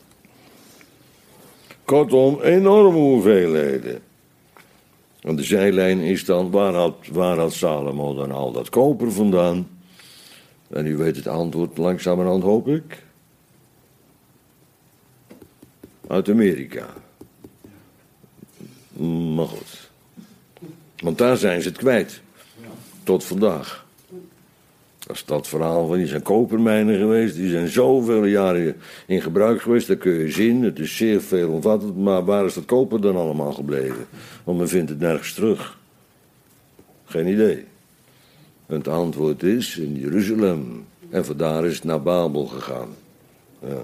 Kortom, enorme hoeveelheden. En de zijlijn is dan, waar had Salomo dan al dat koper vandaan? En u weet het antwoord langzamerhand, hoop ik. Uit Amerika. Maar goed. Want daar zijn ze het kwijt. Tot vandaag. Dat is dat verhaal van die zijn kopermijnen geweest. Die zijn zoveel jaren in gebruik geweest. Dat kun je zien. Het is zeer veelomvattend. Maar waar is dat koper dan allemaal gebleven? Want men vindt het nergens terug. Geen idee. En het antwoord is in Jeruzalem. En vandaar is het naar Babel gegaan. Ja.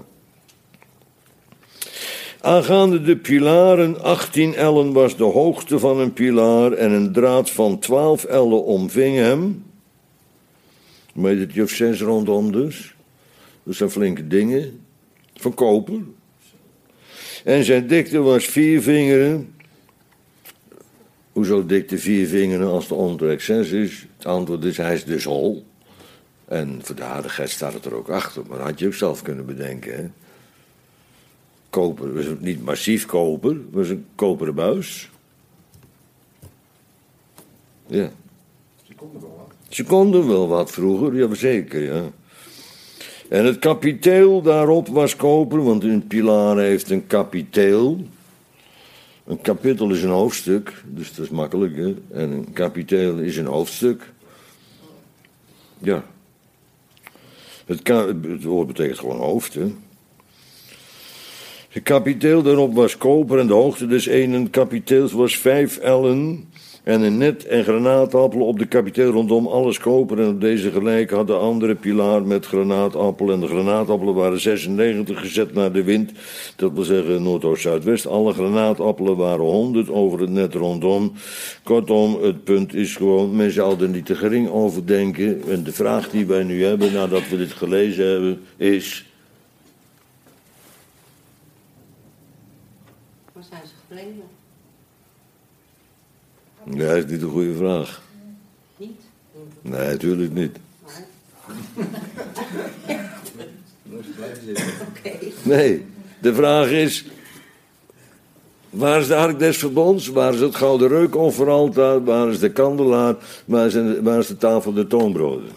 Aangaande de pilaren, 18 ellen was de hoogte van een pilaar en een draad van 12 ellen omving hem. Metertje of 6 rondom dus. Dat zijn flinke dingen. Van koper. En zijn dikte was 4 vingeren. Hoezo dikte 4 vingeren als de omtrek 6 is? Het antwoord is, hij is dus hol. En voor de aardigheid staat het er ook achter. Maar dat had je ook zelf kunnen bedenken, hè. Koper was niet massief koper, het was een koperen buis. Ja. Ze konden wel wat. Ze konden wel wat vroeger, ja zeker, ja. En het kapiteel daarop was koper, want een pilaar heeft een kapiteel. Een kapitel is een hoofdstuk, dus dat is makkelijk, hè. En een kapiteel is een hoofdstuk. Ja. Het woord betekent gewoon hoofd, hè. Het kapiteel daarop was koper en de hoogte des ene kapiteels was 5 ellen. En een net en granaatappel op de kapiteel rondom alles koper. En op deze gelijk had de andere pilaar met granaatappel. En de granaatappelen waren 96 gezet naar de wind. Dat wil zeggen noordoost-zuidwest. Alle granaatappelen waren 100 over het net rondom. Kortom, het punt is gewoon, men zal er niet te gering over denken. En de vraag die wij nu hebben, nadat we dit gelezen hebben, is... Waar zijn ze gebleven? Ja, dat is niet een goede vraag. Niet? Nee, natuurlijk niet. Oké. Nee, de vraag is... Waar is de ark des verbonds? Waar is het gouden reukofferaltaar? Waar is de kandelaar? Waar is de tafel der toonbroden?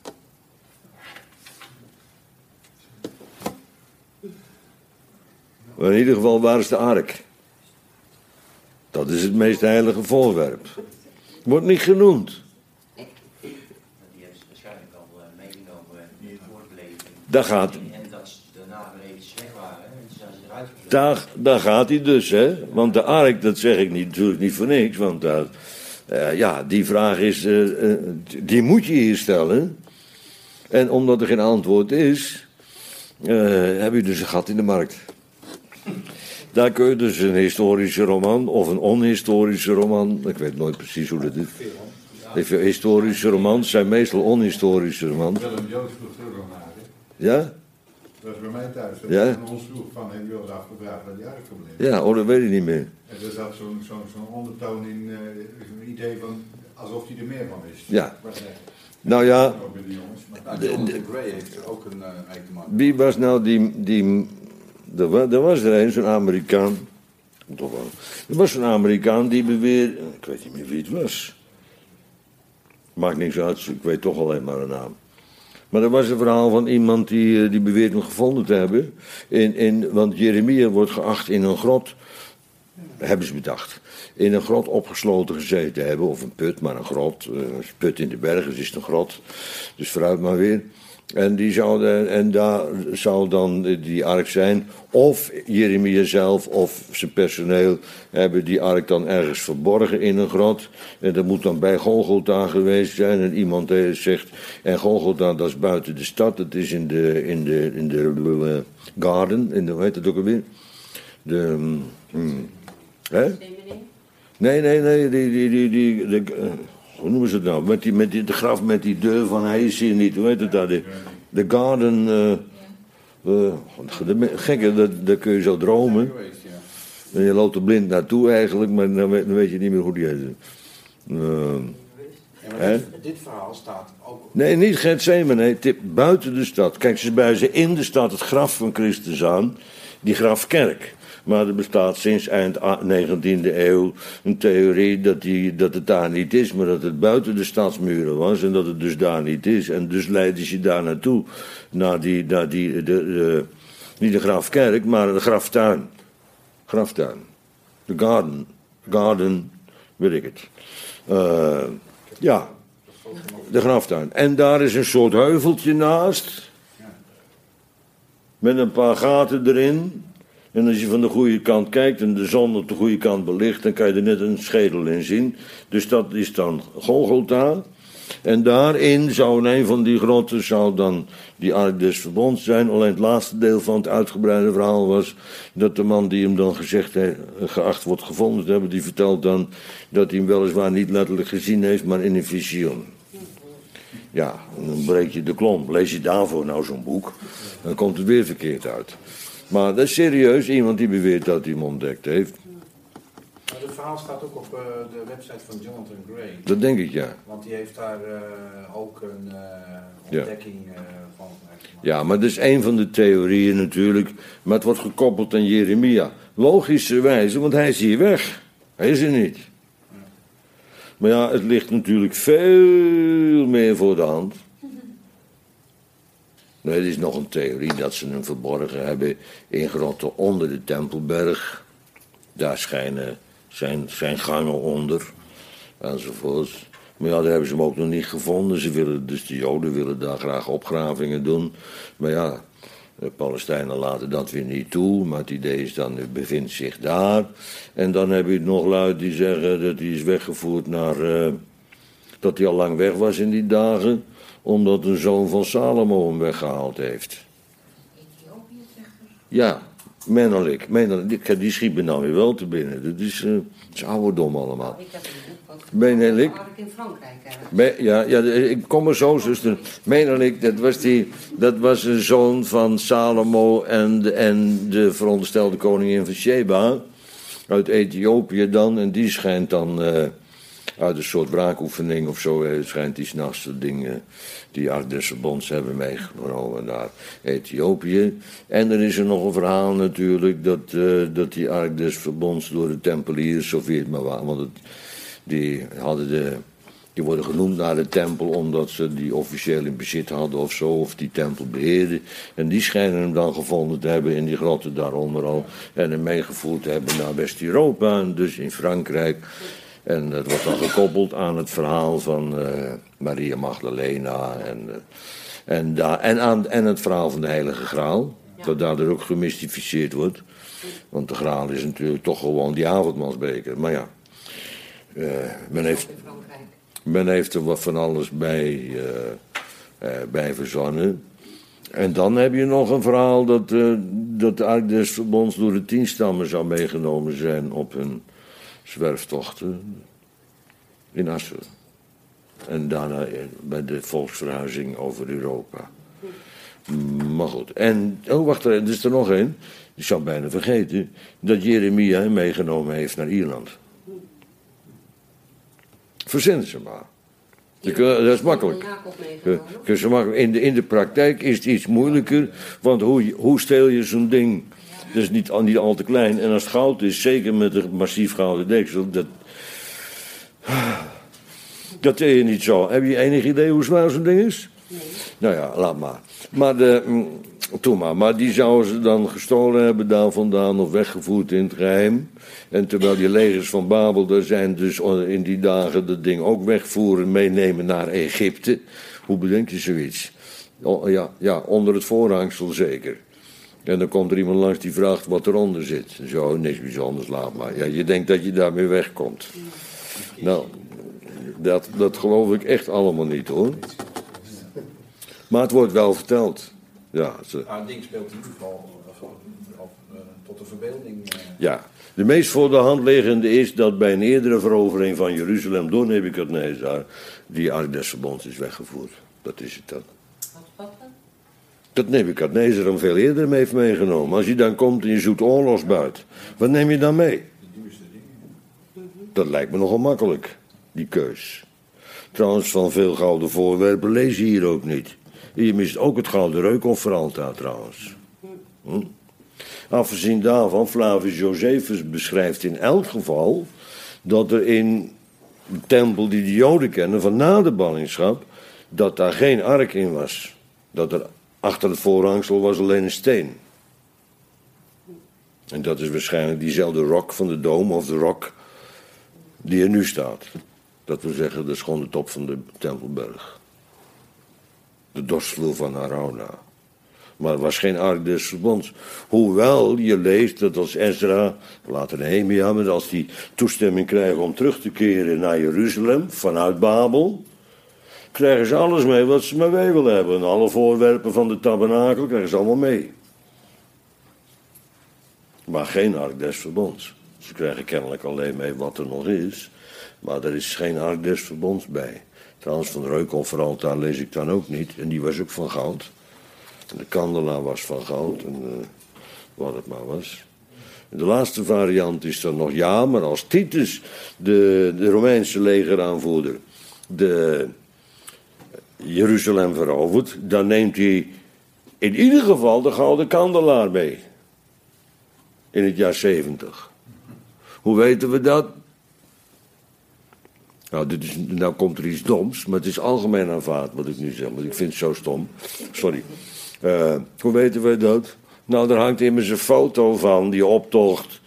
Maar in ieder geval, waar is de ark? Dat is het meest heilige voorwerp. Wordt niet genoemd. Die hebben ze waarschijnlijk al meegenomen in het woordbeleving. Daar gaat, En dat ze daarna weer eventjes weg waren. En toen zijn ze eruit gezogen. daar gaat hij dus, hè. Want de ark, dat zeg ik natuurlijk niet voor niks. Want daar, ja, die vraag is, die moet je hier stellen. En omdat er geen antwoord is, heb je dus een gat in de markt. Daar kun je dus een historische roman of een onhistorische roman. Ik weet nooit precies hoe dat is. Historische romans zijn meestal onhistorische romans. Willem Joost vroeg terug om haar, hè? Ja? Dat was bij mij thuis. Hè? Ja? En ons vroeg van, hebben jullie afgevraagd waar die ark gebleven? Ja, oh, dat weet ik niet meer. En er zat zo'n ondertoon in, een idee van, alsof hij er meer van wist. Ja. Maar, Nou ja, ook bij die jongens. Maar, John de Grey heeft er ook een mee te maken. wie was nou die er was er een, zo'n Amerikaan. Toch wel. Er was zo'n Amerikaan die beweerde. Ik weet niet meer wie het was. Maakt niks uit, ik weet toch alleen maar een naam. Maar er was een verhaal van iemand die beweert hem gevonden te hebben. Want Jeremia wordt geacht in een grot. Hebben ze bedacht. In een grot opgesloten gezeten te hebben. Of een put, maar een grot. Een put in de bergen, dus is het een grot. Dus vooruit maar weer. En daar zou dan die ark zijn. Of Jeremia zelf of zijn personeel hebben die ark dan ergens verborgen in een grot. En dat moet dan bij Golgotha geweest zijn. En iemand zegt, en Golgotha dat is buiten de stad. Dat is in de garden. Hoe heet het ook alweer? Hè? Nee. Hoe noemen ze het nou? De graf met die deur van hij is hier niet. Hoe heet het daar? De garden. Gekke, dat kun je zo dromen. Geweest, ja. En je loopt er blind naartoe eigenlijk, maar dan weet je niet meer hoe die heet. Ja, maar dit verhaal staat ook... Nee, niet Getsemane, buiten de stad. Kijk, ze buizen in de stad het graf van Christus aan. Die grafkerk. Maar er bestaat sinds eind 19e eeuw een theorie dat het daar niet is, maar dat het buiten de stadsmuren was en dat het dus daar niet is. En dus leidden ze daar naartoe, naar niet de grafkerk, maar de graftuin. Graftuin. De garden, weet ik het. Ja, de graftuin. En daar is een soort heuveltje naast. Met een paar gaten erin. En als je van de goede kant kijkt en de zon op de goede kant belicht, dan kan je er net een schedel in zien. Dus dat is dan Golgotha. En daarin zou in een van die grotten zou dan die Ark des Verbonds zijn. Alleen het laatste deel van het uitgebreide verhaal was dat de man die hem dan geacht wordt gevonden te hebben, die vertelt dan dat hij hem weliswaar niet letterlijk gezien heeft, maar in een visioen. Ja, dan breek je de klomp. Lees je daarvoor nou zo'n boek, dan komt het weer verkeerd uit. Maar dat is serieus iemand die beweert dat hij hem ontdekt heeft. Maar het verhaal staat ook op de website van Jonathan Gray. Dat denk ik, ja. Want die heeft daar ook een ontdekking van gemaakt. Ja, maar dat is een van de theorieën natuurlijk. Maar het wordt gekoppeld aan Jeremia. Logischerwijze, want hij is hier weg. Hij is er niet. Maar ja, het ligt natuurlijk veel meer voor de hand. Nee, er is nog een theorie dat ze hem verborgen hebben in grotten onder de Tempelberg. Daar zijn gangen onder, enzovoorts. Maar ja, daar hebben ze hem ook nog niet gevonden. Dus de Joden willen daar graag opgravingen doen. Maar ja, de Palestijnen laten dat weer niet toe. Maar het idee is dan, hij bevindt zich daar. En dan heb je nog luid die zeggen dat hij is weggevoerd naar... dat hij al lang weg was in die dagen, omdat een zoon van Salomo hem weggehaald heeft. Ethiopië zegt er. Ja, Menelik, die schiet me nou weer wel te binnen. Dat is ouderdom allemaal. Ik heb een boek wat Menelik. Ark in Frankrijk hebben. Ja, ik kom er zo, zuster. Menelik, dat was een zoon van Salomo en de veronderstelde koningin van Sheba. Uit Ethiopië dan. En die schijnt dan uit een soort wraakoefening of zo, schijnt die 's nachts de dingen die Ark des Verbonds hebben meegenomen naar Ethiopië. En er is er nog een verhaal natuurlijk dat die Ark des Verbonds door de tempeliers, of wie het maar was, want die worden genoemd naar de tempel omdat ze die officieel in bezit hadden of zo, of die tempel beheerden. En die schijnen hem dan gevonden te hebben in die grotten daaronder al en hem meegevoerd te hebben naar West-Europa en dus in Frankrijk. En dat wordt dan gekoppeld aan het verhaal van Maria Magdalena en het verhaal van de Heilige Graal. Ja. Dat daardoor ook gemystificeerd wordt. Want de Graal is natuurlijk toch gewoon die avondmaalsbeker. Maar ja, men heeft er wat van alles bij verzonnen. En dan heb je nog een verhaal dat de Ark des Verbonds door de 10 stammen zou meegenomen zijn op hun zwerftochten in Assen. En daarna bij de volksverhuizing over Europa. Maar goed. En, wacht, er is er nog één. Ik zou bijna vergeten. Dat Jeremia hem meegenomen heeft naar Ierland. Verzin ze maar. Dat is makkelijk. In de praktijk is het iets moeilijker. Want hoe steel je zo'n ding? Dat is niet al te klein. En als het goud is, zeker met een massief gouden deksel, dat deed je niet zo. Heb je enig idee hoe zwaar zo'n ding is? Nee. Nou ja, laat maar. Maar die zouden ze dan gestolen hebben daar vandaan of weggevoerd in het geheim. En terwijl die legers van Babel, daar zijn dus in die dagen dat ding ook wegvoeren, meenemen naar Egypte. Hoe bedenk je zoiets? Ja, onder het voorhangsel zeker. En dan komt er iemand langs die vraagt wat eronder zit. Zo, niks bijzonders, laat maar. Ja, je denkt dat je daarmee wegkomt. Nou, dat geloof ik echt allemaal niet, hoor. Maar het wordt wel verteld. Ja, het ding speelt in ieder geval tot de verbeelding. Ja, de meest voor de hand liggende is dat bij een eerdere verovering van Jeruzalem door Nebukadnezar die Ark des Verbonds is weggevoerd. Dat is het dan. Wat? Dat Nebukadnezar hem veel eerder mee heeft meegenomen. Als je dan komt en je zoekt oorlogsbuit, wat neem je dan mee? De duurste dingen. Dat lijkt me nogal makkelijk, die keus. Trouwens, van veel gouden voorwerpen lees je hier ook niet. Je mist ook het gouden reukofferaltaar trouwens. Afgezien daarvan, Flavius Josephus beschrijft in elk geval dat er in de tempel die de Joden kennen van na de ballingschap, dat daar geen ark in was. Dat er achter het voorhangsel was alleen een steen. En dat is waarschijnlijk diezelfde rock van de Dome of de rock die er nu staat. Dat wil zeggen, dat is gewoon de top van de Tempelberg. De dorsvloer van Arauna. Maar het was geen ark des verbonds. Hoewel je leest dat als Ezra, later Nehemia, maar als die toestemming krijgen om terug te keren naar Jeruzalem vanuit Babel, krijgen ze alles mee wat ze maar mee willen hebben. En alle voorwerpen van de tabernakel krijgen ze allemaal mee. Maar geen ark des verbonds. Ze krijgen kennelijk alleen mee wat er nog is. Maar er is geen ark des verbonds bij. Trouwens, van de reukofferaltaar lees ik dan ook niet. En die was ook van goud. En de kandelaar was van goud. En wat het maar was. En de laatste variant is dan nog ja. Maar als Titus, de Romeinse legeraanvoerder, de Jeruzalem verovert, dan neemt hij in ieder geval de gouden kandelaar mee. In het jaar 70. Hoe weten we dat? Nou komt er iets doms, maar het is algemeen aanvaard wat ik nu zeg, want ik vind het zo stom. Sorry. Hoe weten we dat? Nou, er hangt immers een foto van, die optocht.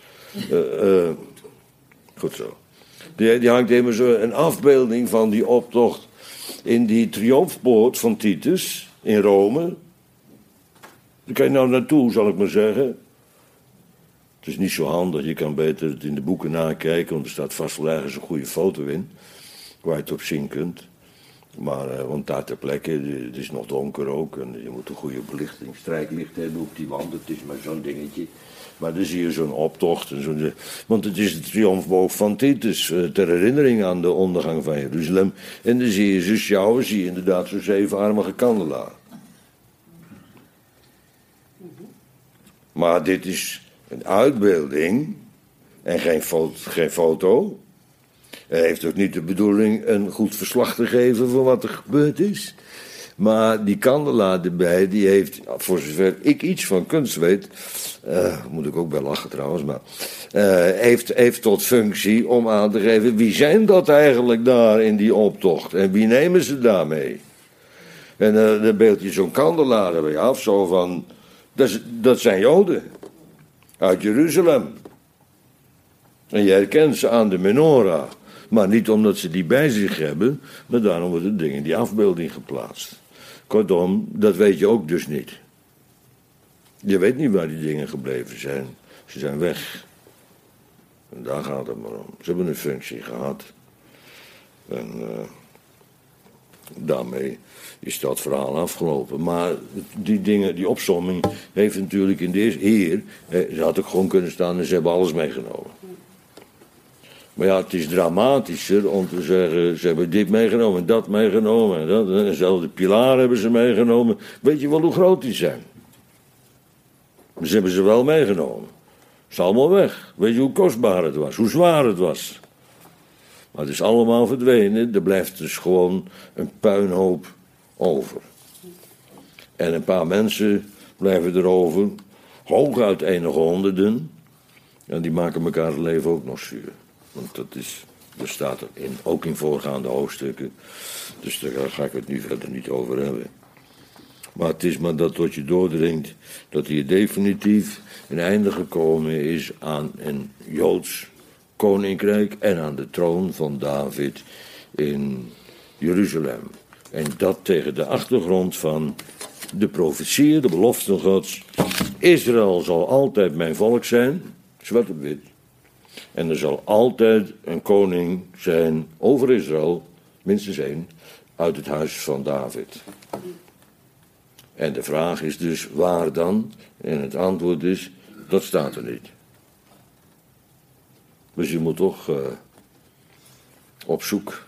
Goed zo. Die hangt immers een afbeelding van die optocht in die triomfpoort van Titus in Rome. Daar kan je nou naartoe, zal ik maar zeggen. Het is niet zo handig, je kan beter het in de boeken nakijken, want er staat vast wel ergens een goede foto in, waar je het op zien kunt. Maar, want daar ter plekke, het is nog donker ook, en je moet een goede belichting, strijklicht hebben op die wand, het is maar zo'n dingetje. Maar dan zie je zo'n optocht, want het is de triomfboog van Titus, ter herinnering aan de ondergang van Jeruzalem. En dan zie je ze sjouwen, zie je inderdaad zo'n zevenarmige kandelaar. Maar dit is een uitbeelding en geen foto. Hij heeft ook niet de bedoeling een goed verslag te geven van wat er gebeurd is. Maar die kandelaar erbij, die heeft, voor zover ik iets van kunst weet, moet ik ook bij lachen trouwens, maar heeft tot functie om aan te geven wie zijn dat eigenlijk daar in die optocht en wie nemen ze daarmee. En dan beeld je zo'n kandelaar erbij af, zo van, dat zijn Joden. Uit Jeruzalem. En je herkent ze aan de menorah. Maar niet omdat ze die bij zich hebben, maar daarom wordt het ding in die afbeelding geplaatst. Kortom, dat weet je ook dus niet. Je weet niet waar die dingen gebleven zijn. Ze zijn weg. En daar gaat het maar om. Ze hebben een functie gehad. En daarmee is dat verhaal afgelopen. Maar die dingen, die opsomming heeft natuurlijk in deze Heer, ze had ook gewoon kunnen staan en ze hebben alles meegenomen. Maar ja, het is dramatischer om te zeggen, ze hebben dit meegenomen en dat meegenomen en dat. En zelfs de pilaar hebben ze meegenomen. Weet je wel hoe groot die zijn? Ze hebben ze wel meegenomen. Het is allemaal weg. Weet je hoe kostbaar het was, hoe zwaar het was. Maar het is allemaal verdwenen. Er blijft dus gewoon een puinhoop over. En een paar mensen blijven erover. Hooguit enige honderden. En die maken elkaar het leven ook nog zuur. Want dat staat er ook in voorgaande hoofdstukken. Dus daar ga ik het nu verder niet over hebben. Maar het is maar dat tot je doordringt dat hier definitief een einde gekomen is aan een Joods koninkrijk en aan de troon van David in Jeruzalem. En dat tegen de achtergrond van de profetieën, de beloften Gods. Israël zal altijd mijn volk zijn, zwart op wit. En er zal altijd een koning zijn over Israël, minstens één, uit het huis van David. En de vraag is dus, waar dan? En het antwoord is, dat staat er niet. Dus je moet toch op zoek.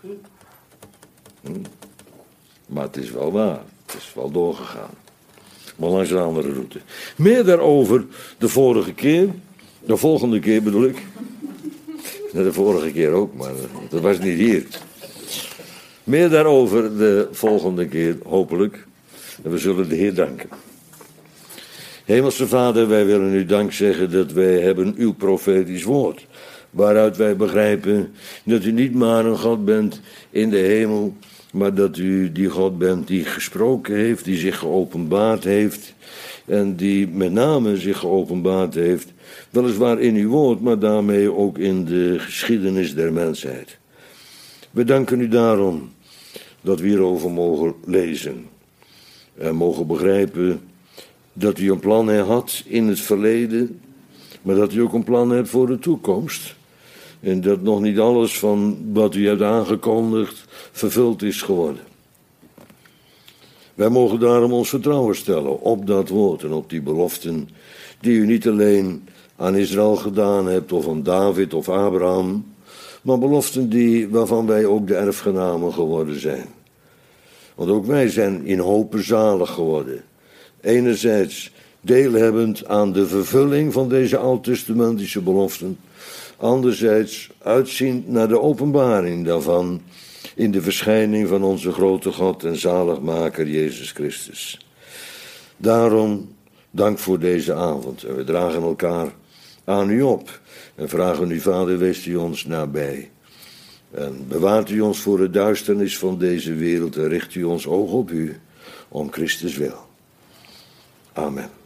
Maar het is wel waar. Het is wel doorgegaan. Maar langs een andere route. Meer daarover de volgende keer bedoel ik. De vorige keer ook, maar dat was niet hier. Meer daarover de volgende keer, hopelijk. En we zullen de Heer danken. Hemelse Vader, wij willen u dank zeggen dat wij hebben uw profetisch woord. Waaruit wij begrijpen dat u niet maar een God bent in de hemel, maar dat u die God bent die gesproken heeft, die zich geopenbaard heeft. En die met name zich geopenbaard heeft, weliswaar in uw woord, maar daarmee ook in de geschiedenis der mensheid. We danken u daarom dat we hierover mogen lezen. En mogen begrijpen dat u een plan had in het verleden, maar dat u ook een plan hebt voor de toekomst. En dat nog niet alles van wat u hebt aangekondigd vervuld is geworden. Wij mogen daarom ons vertrouwen stellen op dat woord en op die beloften die u niet alleen aan Israël gedaan hebt of aan David of Abraham, maar beloften waarvan wij ook de erfgenamen geworden zijn. Want ook wij zijn in hope zalig geworden. Enerzijds deelhebbend aan de vervulling van deze oud-testamentische beloften, anderzijds uitziend naar de openbaring daarvan in de verschijning van onze grote God en zaligmaker Jezus Christus. Daarom dank voor deze avond en we dragen elkaar aan u op en vragen u, Vader, wees u ons nabij. En bewaart u ons voor de duisternis van deze wereld en richt u ons oog op u, om Christus wil. Amen.